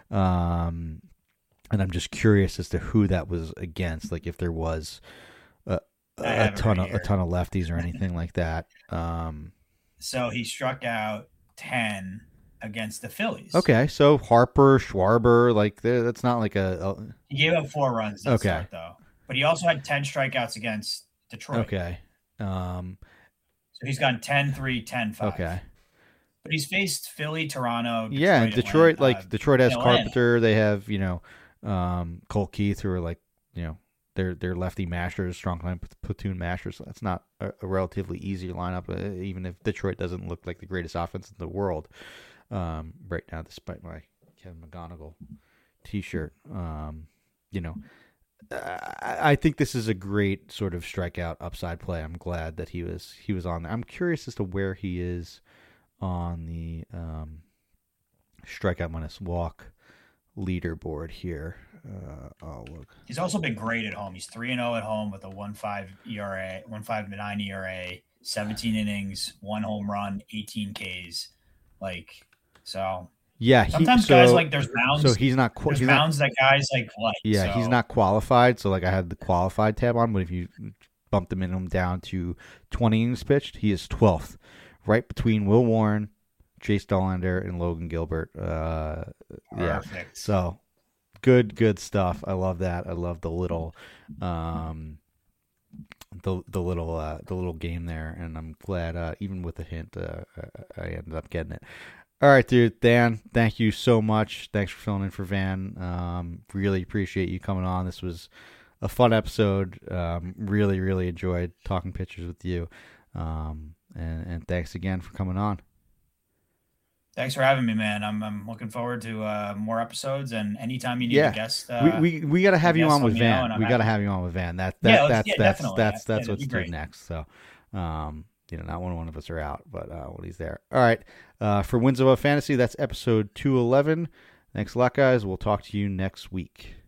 Um, and I'm just curious as to who that was against. Like if there was a, a, a ton of a ton of lefties or anything like that. Um, so he struck out ten against the Phillies. Okay, so Harper, Schwarber, like that's not like a, a... He gave up four runs. That okay, start, though, but he also had ten strikeouts against Detroit. Okay, um, so he's gone ten three, ten five. Okay, but he's faced Philly, Toronto. Detroit, yeah, Detroit. Atlanta, like uh, Detroit has Atlanta. Carpenter. They have you know um, Cole Keith, who are like you know they're they're lefty mashers, strong line platoon mashers. So that's not a, a relatively easy lineup, uh, even if Detroit doesn't look like the greatest offense in the world. Um, right now, despite my Kevin McGonigal T-shirt, um, you know, I, I think this is a great sort of strikeout upside play. I'm glad that he was he was on there. I'm curious as to where he is on the um, strikeout minus walk leaderboard here. Uh, oh look, he's also been great at home. He's three and zero at home with a one five E R A, one five nine E R A, seventeen innings, one home run, eighteen Ks, like. So yeah, he, sometimes so, guys like there's mounds. So he's not. There's he's mounds not, that guys like like. Yeah, so. he's not qualified. So like I had the qualified tab on, but if you bump the minimum down to twenty innings pitched, he is twelfth, right between Will Warren, Chase Dollander, and Logan Gilbert. Uh, yeah, Perfect. So good, good stuff. I love that. I love the little, um, the the little uh, the little game there, and I'm glad uh, even with the hint, uh, I ended up getting it. All right, dude. Dan, thank you so much. Thanks for filling in for Van. Um, really appreciate you coming on. This was a fun episode. Um, really, really enjoyed talking pitchers with you. Um, and, and thanks again for coming on. Thanks for having me, man. I'm I'm looking forward to uh, more episodes, and anytime you need yeah. a guest, uh, we we, we got to have you on with Van. We got to have you on with Van. That that yeah, that's yeah, that's definitely. that's that's, yeah, that's what's due next. So. Um, You know, not when one of us are out, but uh, when he's there. All right. Uh, for Wins Above Fantasy, that's episode two eleven. Thanks a lot, guys. We'll talk to you next week.